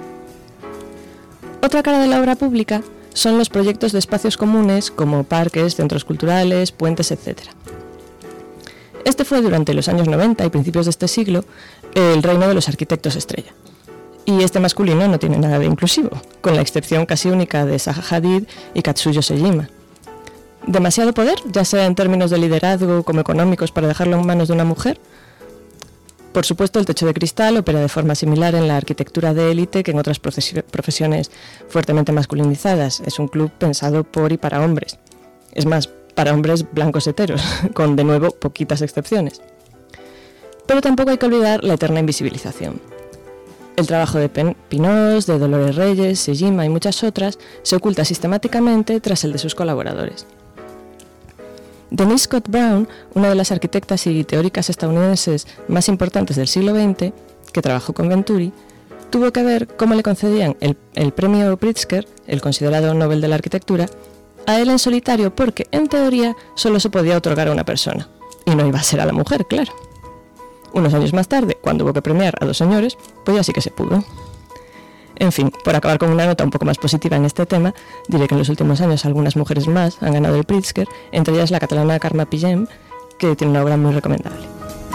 Otra cara de la obra pública son los proyectos de espacios comunes como parques, centros culturales, puentes, etc. Este fue durante los años 90 y principios de este siglo el reino de los arquitectos estrella. Y este masculino no tiene nada de inclusivo, con la excepción casi única de Zaha Hadid y Katsuyo Sejima. ¿Demasiado poder, ya sea en términos de liderazgo como económicos, para dejarlo en manos de una mujer? Por supuesto, el techo de cristal opera de forma similar en la arquitectura de élite que en otras profesiones fuertemente masculinizadas. Es un club pensado por y para hombres. Es más, para hombres blancos heteros, con de nuevo poquitas excepciones. Pero tampoco hay que olvidar la eterna invisibilización. El trabajo de Pinós, de Dolores Reyes, Sejima y muchas otras se oculta sistemáticamente tras el de sus colaboradores. Denise Scott Brown, una de las arquitectas y teóricas estadounidenses más importantes del siglo XX, que trabajó con Venturi, tuvo que ver cómo le concedían el premio Pritzker, el considerado Nobel de la Arquitectura, a él en solitario porque, en teoría, solo se podía otorgar a una persona. Y no iba a ser a la mujer, claro. Unos años más tarde, cuando hubo que premiar a dos señores, pues ya sí que se pudo. En fin, por acabar con una nota un poco más positiva en este tema, diré que en los últimos años algunas mujeres más han ganado el Pritzker, entre ellas la catalana Carme Pillem, que tiene una obra muy recomendable.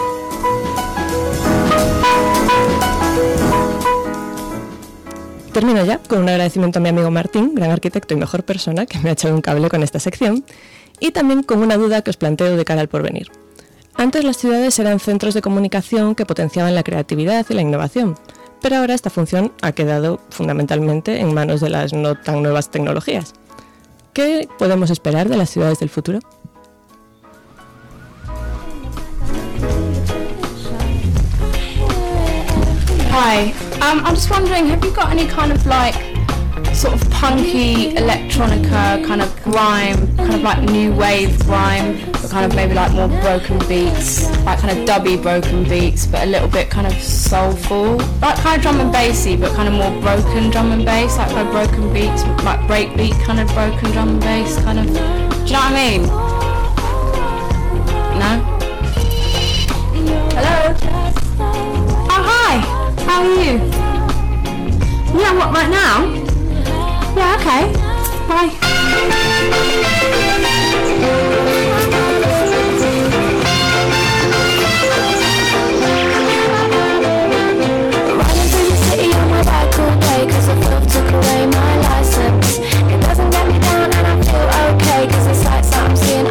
Termino ya con un agradecimiento a mi amigo Martín, gran arquitecto y mejor persona, que me ha echado un cable con esta sección, y también con una duda que os planteo de cara al porvenir. Antes las ciudades eran centros de comunicación que potenciaban la creatividad y la innovación, pero ahora esta función ha quedado fundamentalmente en manos de las no tan nuevas tecnologías. ¿Qué podemos esperar de las ciudades del futuro? Hi, I'm just wondering, have you got any kind of like sort of punky electronica kind of grime, kind of like new wave grime, but kind of maybe like more broken beats, like kind of dubby broken beats, but a little bit kind of soulful, like kind of drum and bassy, but kind of more broken drum and bass, like kind of broken beats, like breakbeat kind of broken drum and bass, kind of. Do you know what I mean? No? Hello? Oh hi, how are you? Yeah, what, right now? Yeah, okay. Bye. Riding through the city on my bike all day, cause the filth took away my license. It doesn't get me down and I feel okay, cause the sights that I'm seeing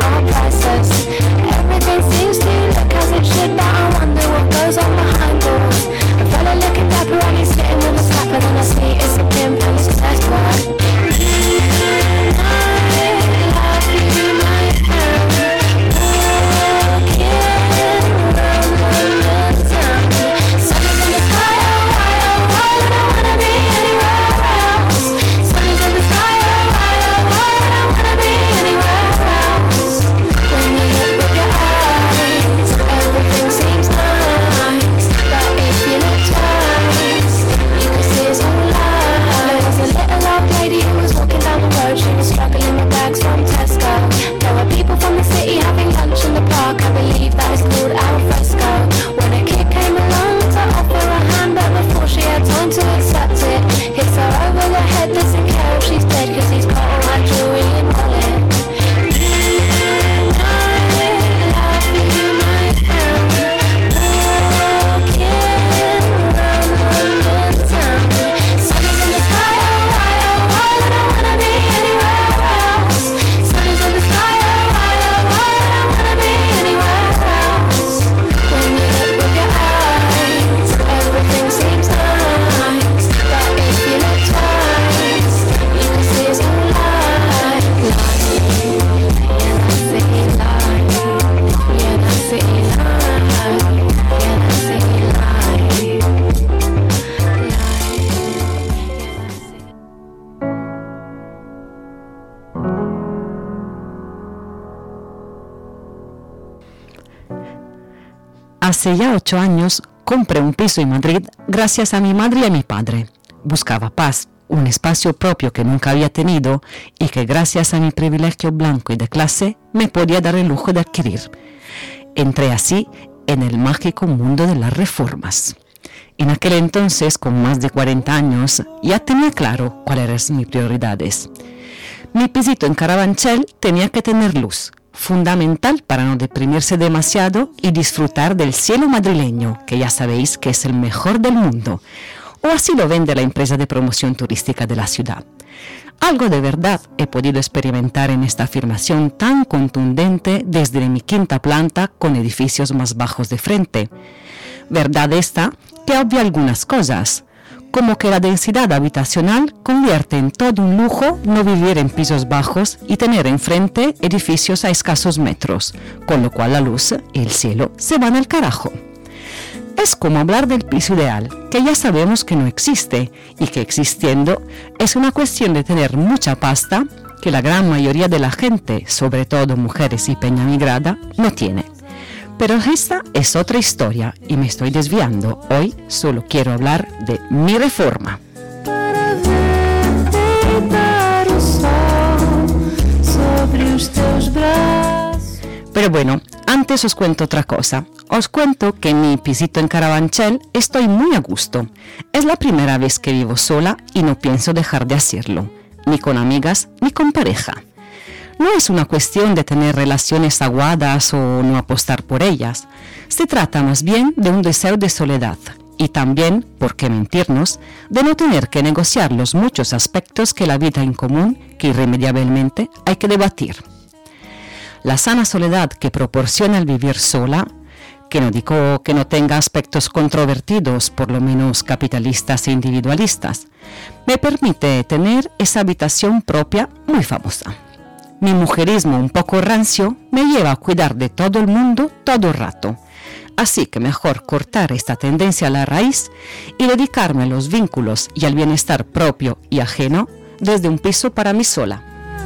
Hace ya 8 años compré un piso en Madrid gracias a mi madre y a mi padre. Buscaba paz, un espacio propio que nunca había tenido y que gracias a mi privilegio blanco y de clase me podía dar el lujo de adquirir. Entré así en el mágico mundo de las reformas. En aquel entonces, con más de 40 años, ya tenía claro cuáles eran mis prioridades. Mi pisito en Carabanchel tenía que tener luz, fundamental para no deprimirse demasiado y disfrutar del cielo madrileño, que ya sabéis que es el mejor del mundo, o así lo vende la empresa de promoción turística de la ciudad. Algo de verdad he podido experimentar en esta afirmación tan contundente desde mi 5ª planta con edificios más bajos de frente. Verdad esta que obvia algunas cosas, como que la densidad habitacional convierte en todo un lujo no vivir en pisos bajos y tener enfrente edificios a escasos metros, con lo cual la luz y el cielo se van al carajo. Es como hablar del piso ideal, que ya sabemos que no existe y que existiendo es una cuestión de tener mucha pasta que la gran mayoría de la gente, sobre todo mujeres y peña migrada, no tiene. Pero esta es otra historia y me estoy desviando. Hoy solo quiero hablar de mi reforma. Pero bueno, antes os cuento otra cosa. Os cuento que en mi pisito en Carabanchel estoy muy a gusto. Es la primera vez que vivo sola y no pienso dejar de hacerlo, ni con amigas ni con pareja. No es una cuestión de tener relaciones aguadas o no apostar por ellas. Se trata más bien de un deseo de soledad y también, por qué mentirnos, de no tener que negociar los muchos aspectos que la vida en común que irremediablemente hay que debatir. La sana soledad que proporciona el vivir sola, que no digo que no tenga aspectos controvertidos, por lo menos capitalistas e individualistas, me permite tener esa habitación propia muy famosa. Mi mujerismo un poco rancio me lleva a cuidar de todo el mundo todo el rato. Así que mejor cortar esta tendencia a la raíz y dedicarme a los vínculos y al bienestar propio y ajeno desde un piso para mí sola.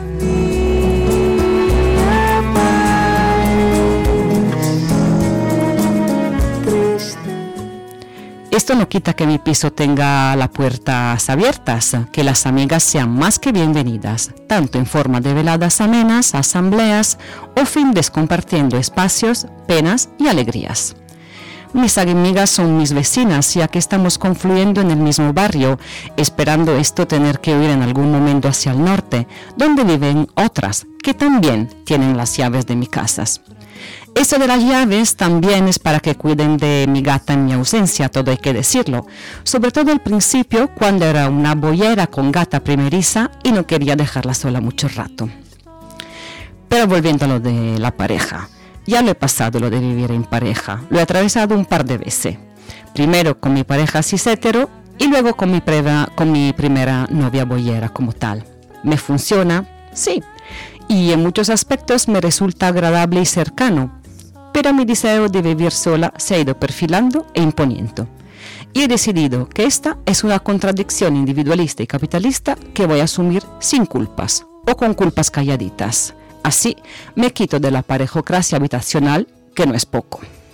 Esto no quita que mi piso tenga las puertas abiertas, que las amigas sean más que bienvenidas, tanto en forma de veladas amenas, asambleas o findes compartiendo espacios, penas y alegrías. Mis amigas son mis vecinas, ya que estamos confluyendo en el mismo barrio, esperando esto tener que huir en algún momento hacia el norte, donde viven otras que también tienen las llaves de mis casas. Eso de las llaves también es para que cuiden de mi gata en mi ausencia, todo hay que decirlo. Sobre todo al principio, cuando era una boyera con gata primeriza y no quería dejarla sola mucho rato. Pero volviendo a lo de la pareja, ya lo he pasado lo de vivir en pareja, lo he atravesado un par de veces. Primero con mi pareja cis hetero y luego con mi primera novia boyera como tal. ¿Me funciona? Sí. Y en muchos aspectos me resulta agradable y cercano, pero mi deseo de vivir sola se ha ido perfilando e imponiendo. Y he decidido que esta es una contradicción individualista y capitalista que voy a asumir sin culpas, o con culpas calladitas. Así me quito de la parejocracia habitacional, que no es poco.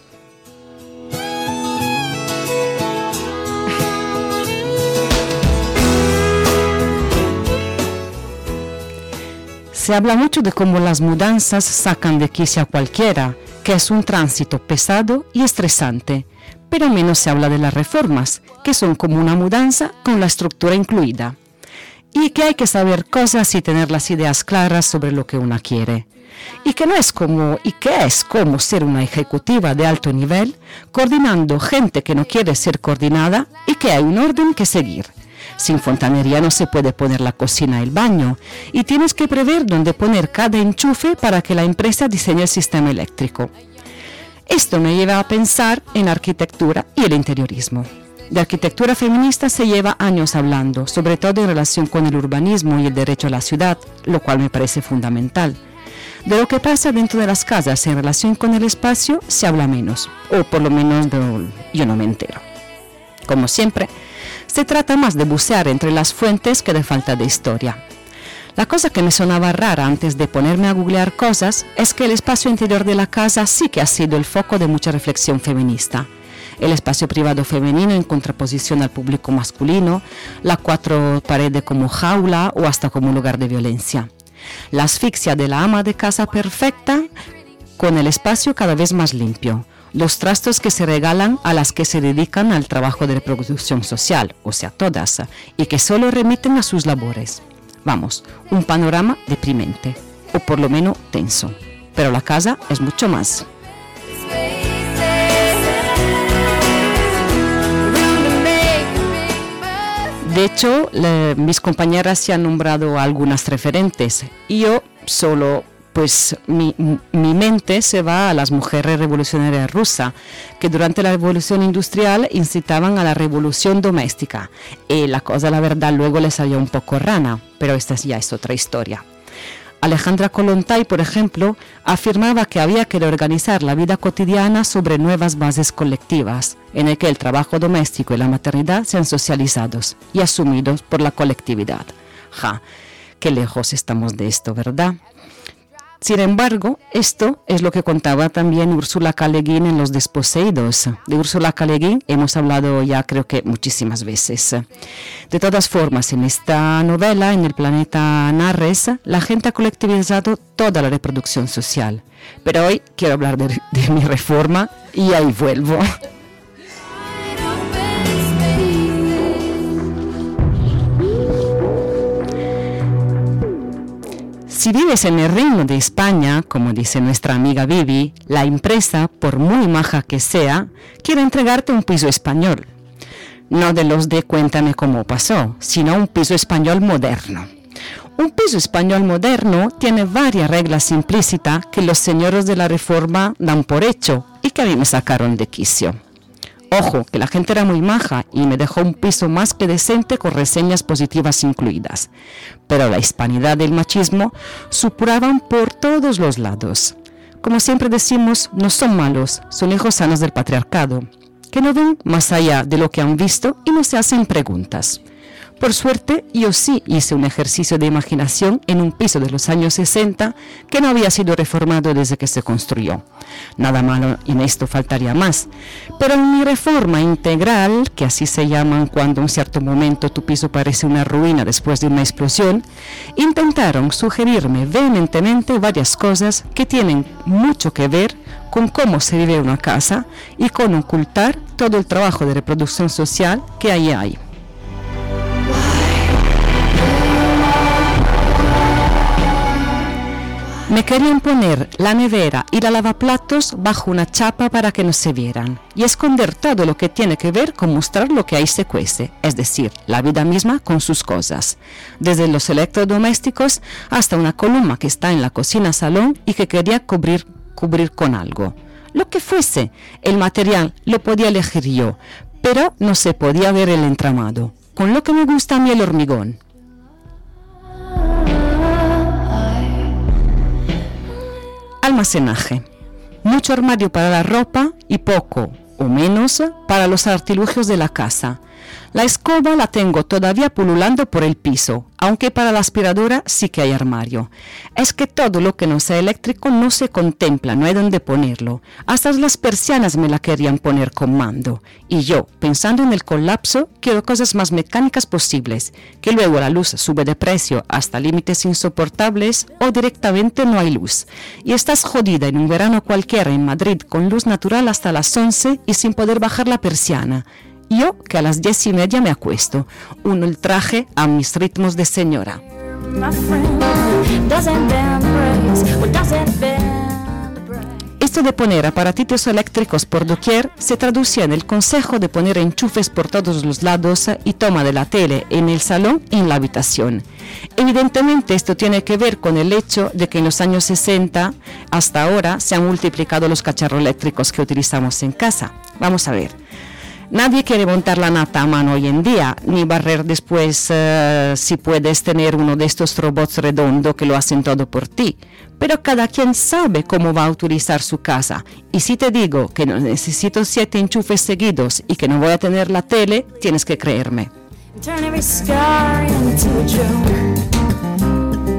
Se habla mucho de cómo las mudanzas sacan de quicio a cualquiera, que es un tránsito pesado y estresante, pero menos se habla de las reformas, que son como una mudanza con la estructura incluida, y que hay que saber cosas y tener las ideas claras sobre lo que una quiere, y que es como ser una ejecutiva de alto nivel, coordinando gente que no quiere ser coordinada y que hay un orden que seguir. Sin fontanería no se puede poner la cocina y el baño, y tienes que prever dónde poner cada enchufe para que la empresa diseñe el sistema eléctrico. Esto me lleva a pensar en arquitectura y el interiorismo. De arquitectura feminista se lleva años hablando, sobre todo en relación con el urbanismo y el derecho a la ciudad, lo cual me parece fundamental. De lo que pasa dentro de las casas en relación con el espacio se habla menos, o por lo menos yo no me entero. Como siempre, se trata más de bucear entre las fuentes que de falta de historia. La cosa que me sonaba rara antes de ponerme a googlear cosas es que el espacio interior de la casa sí que ha sido el foco de mucha reflexión feminista. El espacio privado femenino en contraposición al público masculino, la cuatro paredes como jaula o hasta como lugar de violencia. La asfixia de la ama de casa perfecta con el espacio cada vez más limpio. Los trastos que se regalan a las que se dedican al trabajo de reproducción social, o sea, todas, y que solo remiten a sus labores. Vamos, un panorama deprimente, o por lo menos tenso. Pero la casa es mucho más. De hecho, mis compañeras se han nombrado algunas referentes y yo solo, pues mi mente se va a las mujeres revolucionarias rusas que durante la revolución industrial incitaban a la revolución doméstica y la cosa, la verdad, luego les salió un poco rana, pero esta ya es otra historia. Alejandra Kollontai, por ejemplo, afirmaba que había que reorganizar la vida cotidiana sobre nuevas bases colectivas, en el que el trabajo doméstico y la maternidad sean socializados y asumidos por la colectividad. Ja, qué lejos estamos de esto, ¿verdad? Sin embargo, esto es lo que contaba también Ursula K. Le Guin en Los Desposeídos. De Ursula K. Le Guin hemos hablado ya creo que muchísimas veces. De todas formas, en esta novela, en el planeta Narres, la gente ha colectivizado toda la reproducción social. Pero hoy quiero hablar de mi reforma y ahí vuelvo. Si vives en el Reino de España, como dice nuestra amiga Vivi, la empresa, por muy maja que sea, quiere entregarte un piso español. No de los de Cuéntame cómo pasó, sino un piso español moderno. Un piso español moderno tiene varias reglas implícitas que los señores de la Reforma dan por hecho y que a mí me sacaron de quicio. Ojo, que la gente era muy maja y me dejó un piso más que decente con reseñas positivas incluidas. Pero la hispanidad y el machismo supuraban por todos los lados. Como siempre decimos, no son malos, son hijos sanos del patriarcado, que no ven más allá de lo que han visto y no se hacen preguntas. Por suerte, yo sí hice un ejercicio de imaginación en un piso de los años 60 que no había sido reformado desde que se construyó. Nada malo en esto faltaría más. Pero en mi reforma integral, que así se llaman cuando en cierto momento tu piso parece una ruina después de una explosión, intentaron sugerirme vehementemente varias cosas que tienen mucho que ver con cómo se vive una casa y con ocultar todo el trabajo de reproducción social que ahí hay. Me querían poner la nevera y la lavaplatos bajo una chapa para que no se vieran y esconder todo lo que tiene que ver con mostrar lo que ahí se cuece, es decir, la vida misma con sus cosas, desde los electrodomésticos hasta una columna que está en la cocina-salón y que quería cubrir con algo. Lo que fuese, el material lo podía elegir yo, pero no se podía ver el entramado, con lo que me gusta a mí el hormigón. Almacenaje. Mucho armario para la ropa y poco o menos para los artilugios de la casa. La escoba la tengo todavía pululando por el piso, aunque para la aspiradora sí que hay armario. Es que todo lo que no sea eléctrico no se contempla, no hay donde ponerlo. Hasta las persianas me la querían poner con mando. Y yo, pensando en el colapso, quiero cosas más mecánicas posibles, que luego la luz sube de precio hasta límites insoportables o directamente no hay luz. Y estás jodida en un verano cualquiera en Madrid con luz natural hasta las 11 y sin poder bajar la persiana. Yo, que a las 10:30 me acuesto, uno el traje a mis ritmos de señora. Esto de poner aparatitos eléctricos por doquier se traducía en el consejo de poner enchufes por todos los lados y toma de la tele en el salón y en la habitación. Evidentemente esto tiene que ver con el hecho de que en los años 60 hasta ahora se han multiplicado los cacharros eléctricos que utilizamos en casa. Vamos a ver. Nadie quiere montar la nata a mano hoy en día, ni barrer después si puedes tener uno de estos robots redondos que lo hacen todo por ti. Pero cada quien sabe cómo va a utilizar su casa. Y si te digo que no necesito 7 enchufes seguidos y que no voy a tener la tele, tienes que creerme.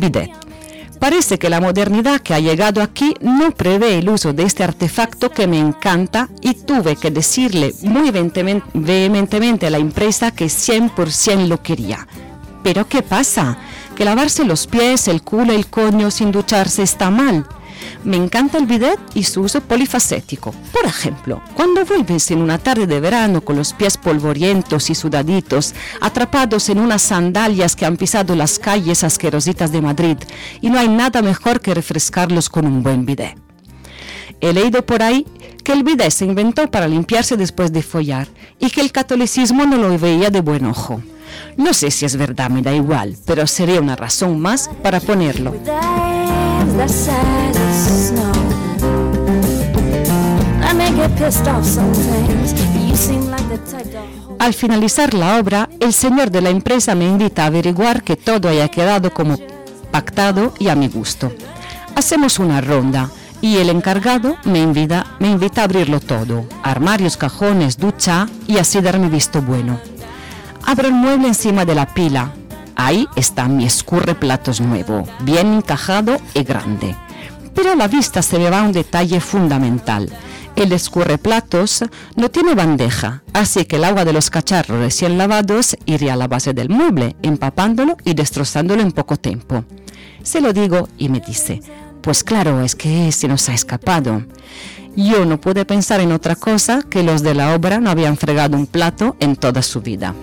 bidet. Parece que la modernidad que ha llegado aquí no prevé el uso de este artefacto que me encanta y tuve que decirle muy vehementemente a la empresa que 100% lo quería. ¿Pero qué pasa? Que lavarse los pies, el culo y el coño sin ducharse está mal. Me encanta el bidet y su uso polifacético. Por ejemplo, cuando vuelves en una tarde de verano con los pies polvorientos y sudaditos, atrapados en unas sandalias que han pisado las calles asquerositas de Madrid, y no hay nada mejor que refrescarlos con un buen bidet. He leído por ahí que el bidet se inventó para limpiarse después de follar y que el catolicismo no lo veía de buen ojo. No sé si es verdad, me da igual, pero sería una razón más para ponerlo. Al finalizar la obra, el señor de la empresa me invita a averiguar que todo haya quedado como pactado y a mi gusto. Hacemos una ronda y el encargado me invita a abrirlo todo, armarios, cajones, ducha y así darme visto bueno. Abro el mueble encima de la pila. Ahí está mi escurreplatos nuevo, bien encajado y grande. Pero a la vista se me va un detalle fundamental. El escurreplatos no tiene bandeja, así que el agua de los cacharros recién lavados iría a la base del mueble, empapándolo y destrozándolo en poco tiempo. Se lo digo y me dice, pues claro, es que se nos ha escapado. Yo no pude pensar en otra cosa que los de la obra no habían fregado un plato en toda su vida.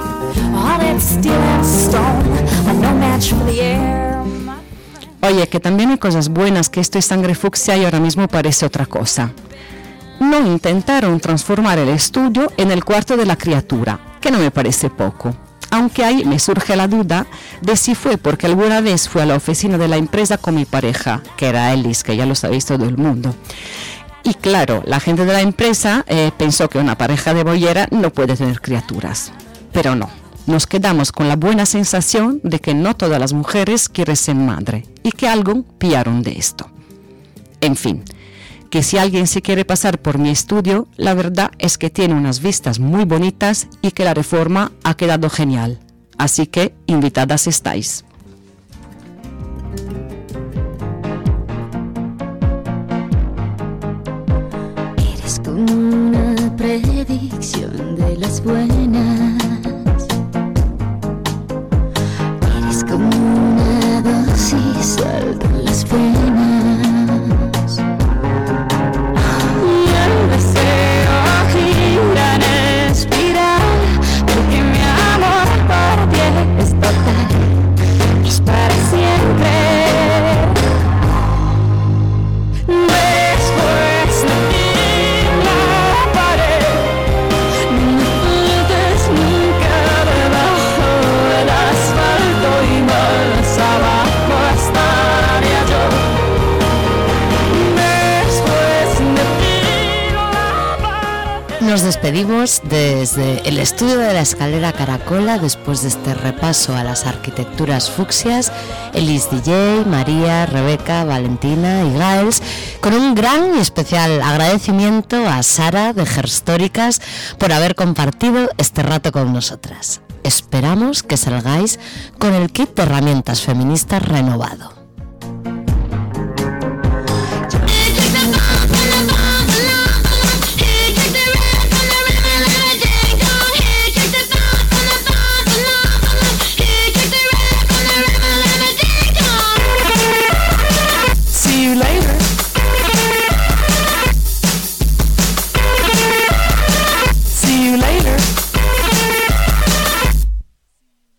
Oye, que también hay cosas buenas, que esto es sangre fucsia y ahora mismo parece otra cosa. No intentaron transformar el estudio en el cuarto de la criatura, que no me parece poco. Aunque ahí me surge la duda de si fue porque alguna vez fui a la oficina de la empresa con mi pareja, que era Ellis, que ya lo sabéis todo el mundo. Y claro, la gente de la empresa pensó que una pareja de boyera no puede tener criaturas. Pero no, nos quedamos con la buena sensación de que no todas las mujeres quieren ser madre y que algo pillaron de esto. En fin, que si alguien se quiere pasar por mi estudio, la verdad es que tiene unas vistas muy bonitas y que la reforma ha quedado genial. Así que invitadas estáis. Eres como una predicción de las buenas. Eres como una dosis alta en las penas. Y el deseo gira en espiral, porque mi amor por ti es total, es para siempre. Después de ti la pared, no me faltes nunca debajo del asfalto y más abajo estaría yo. Después de ti la pared. Nos despedimos desde el estudio de la escalera Caracola después de este repaso a las arquitecturas fucsias. Ellis DJ, María, Rebeca, Valentina y Giles, con un gran y especial agradecimiento a Sara de Gerstóricas por haber compartido este rato con nosotras. Esperamos que salgáis con el kit de herramientas feministas renovado.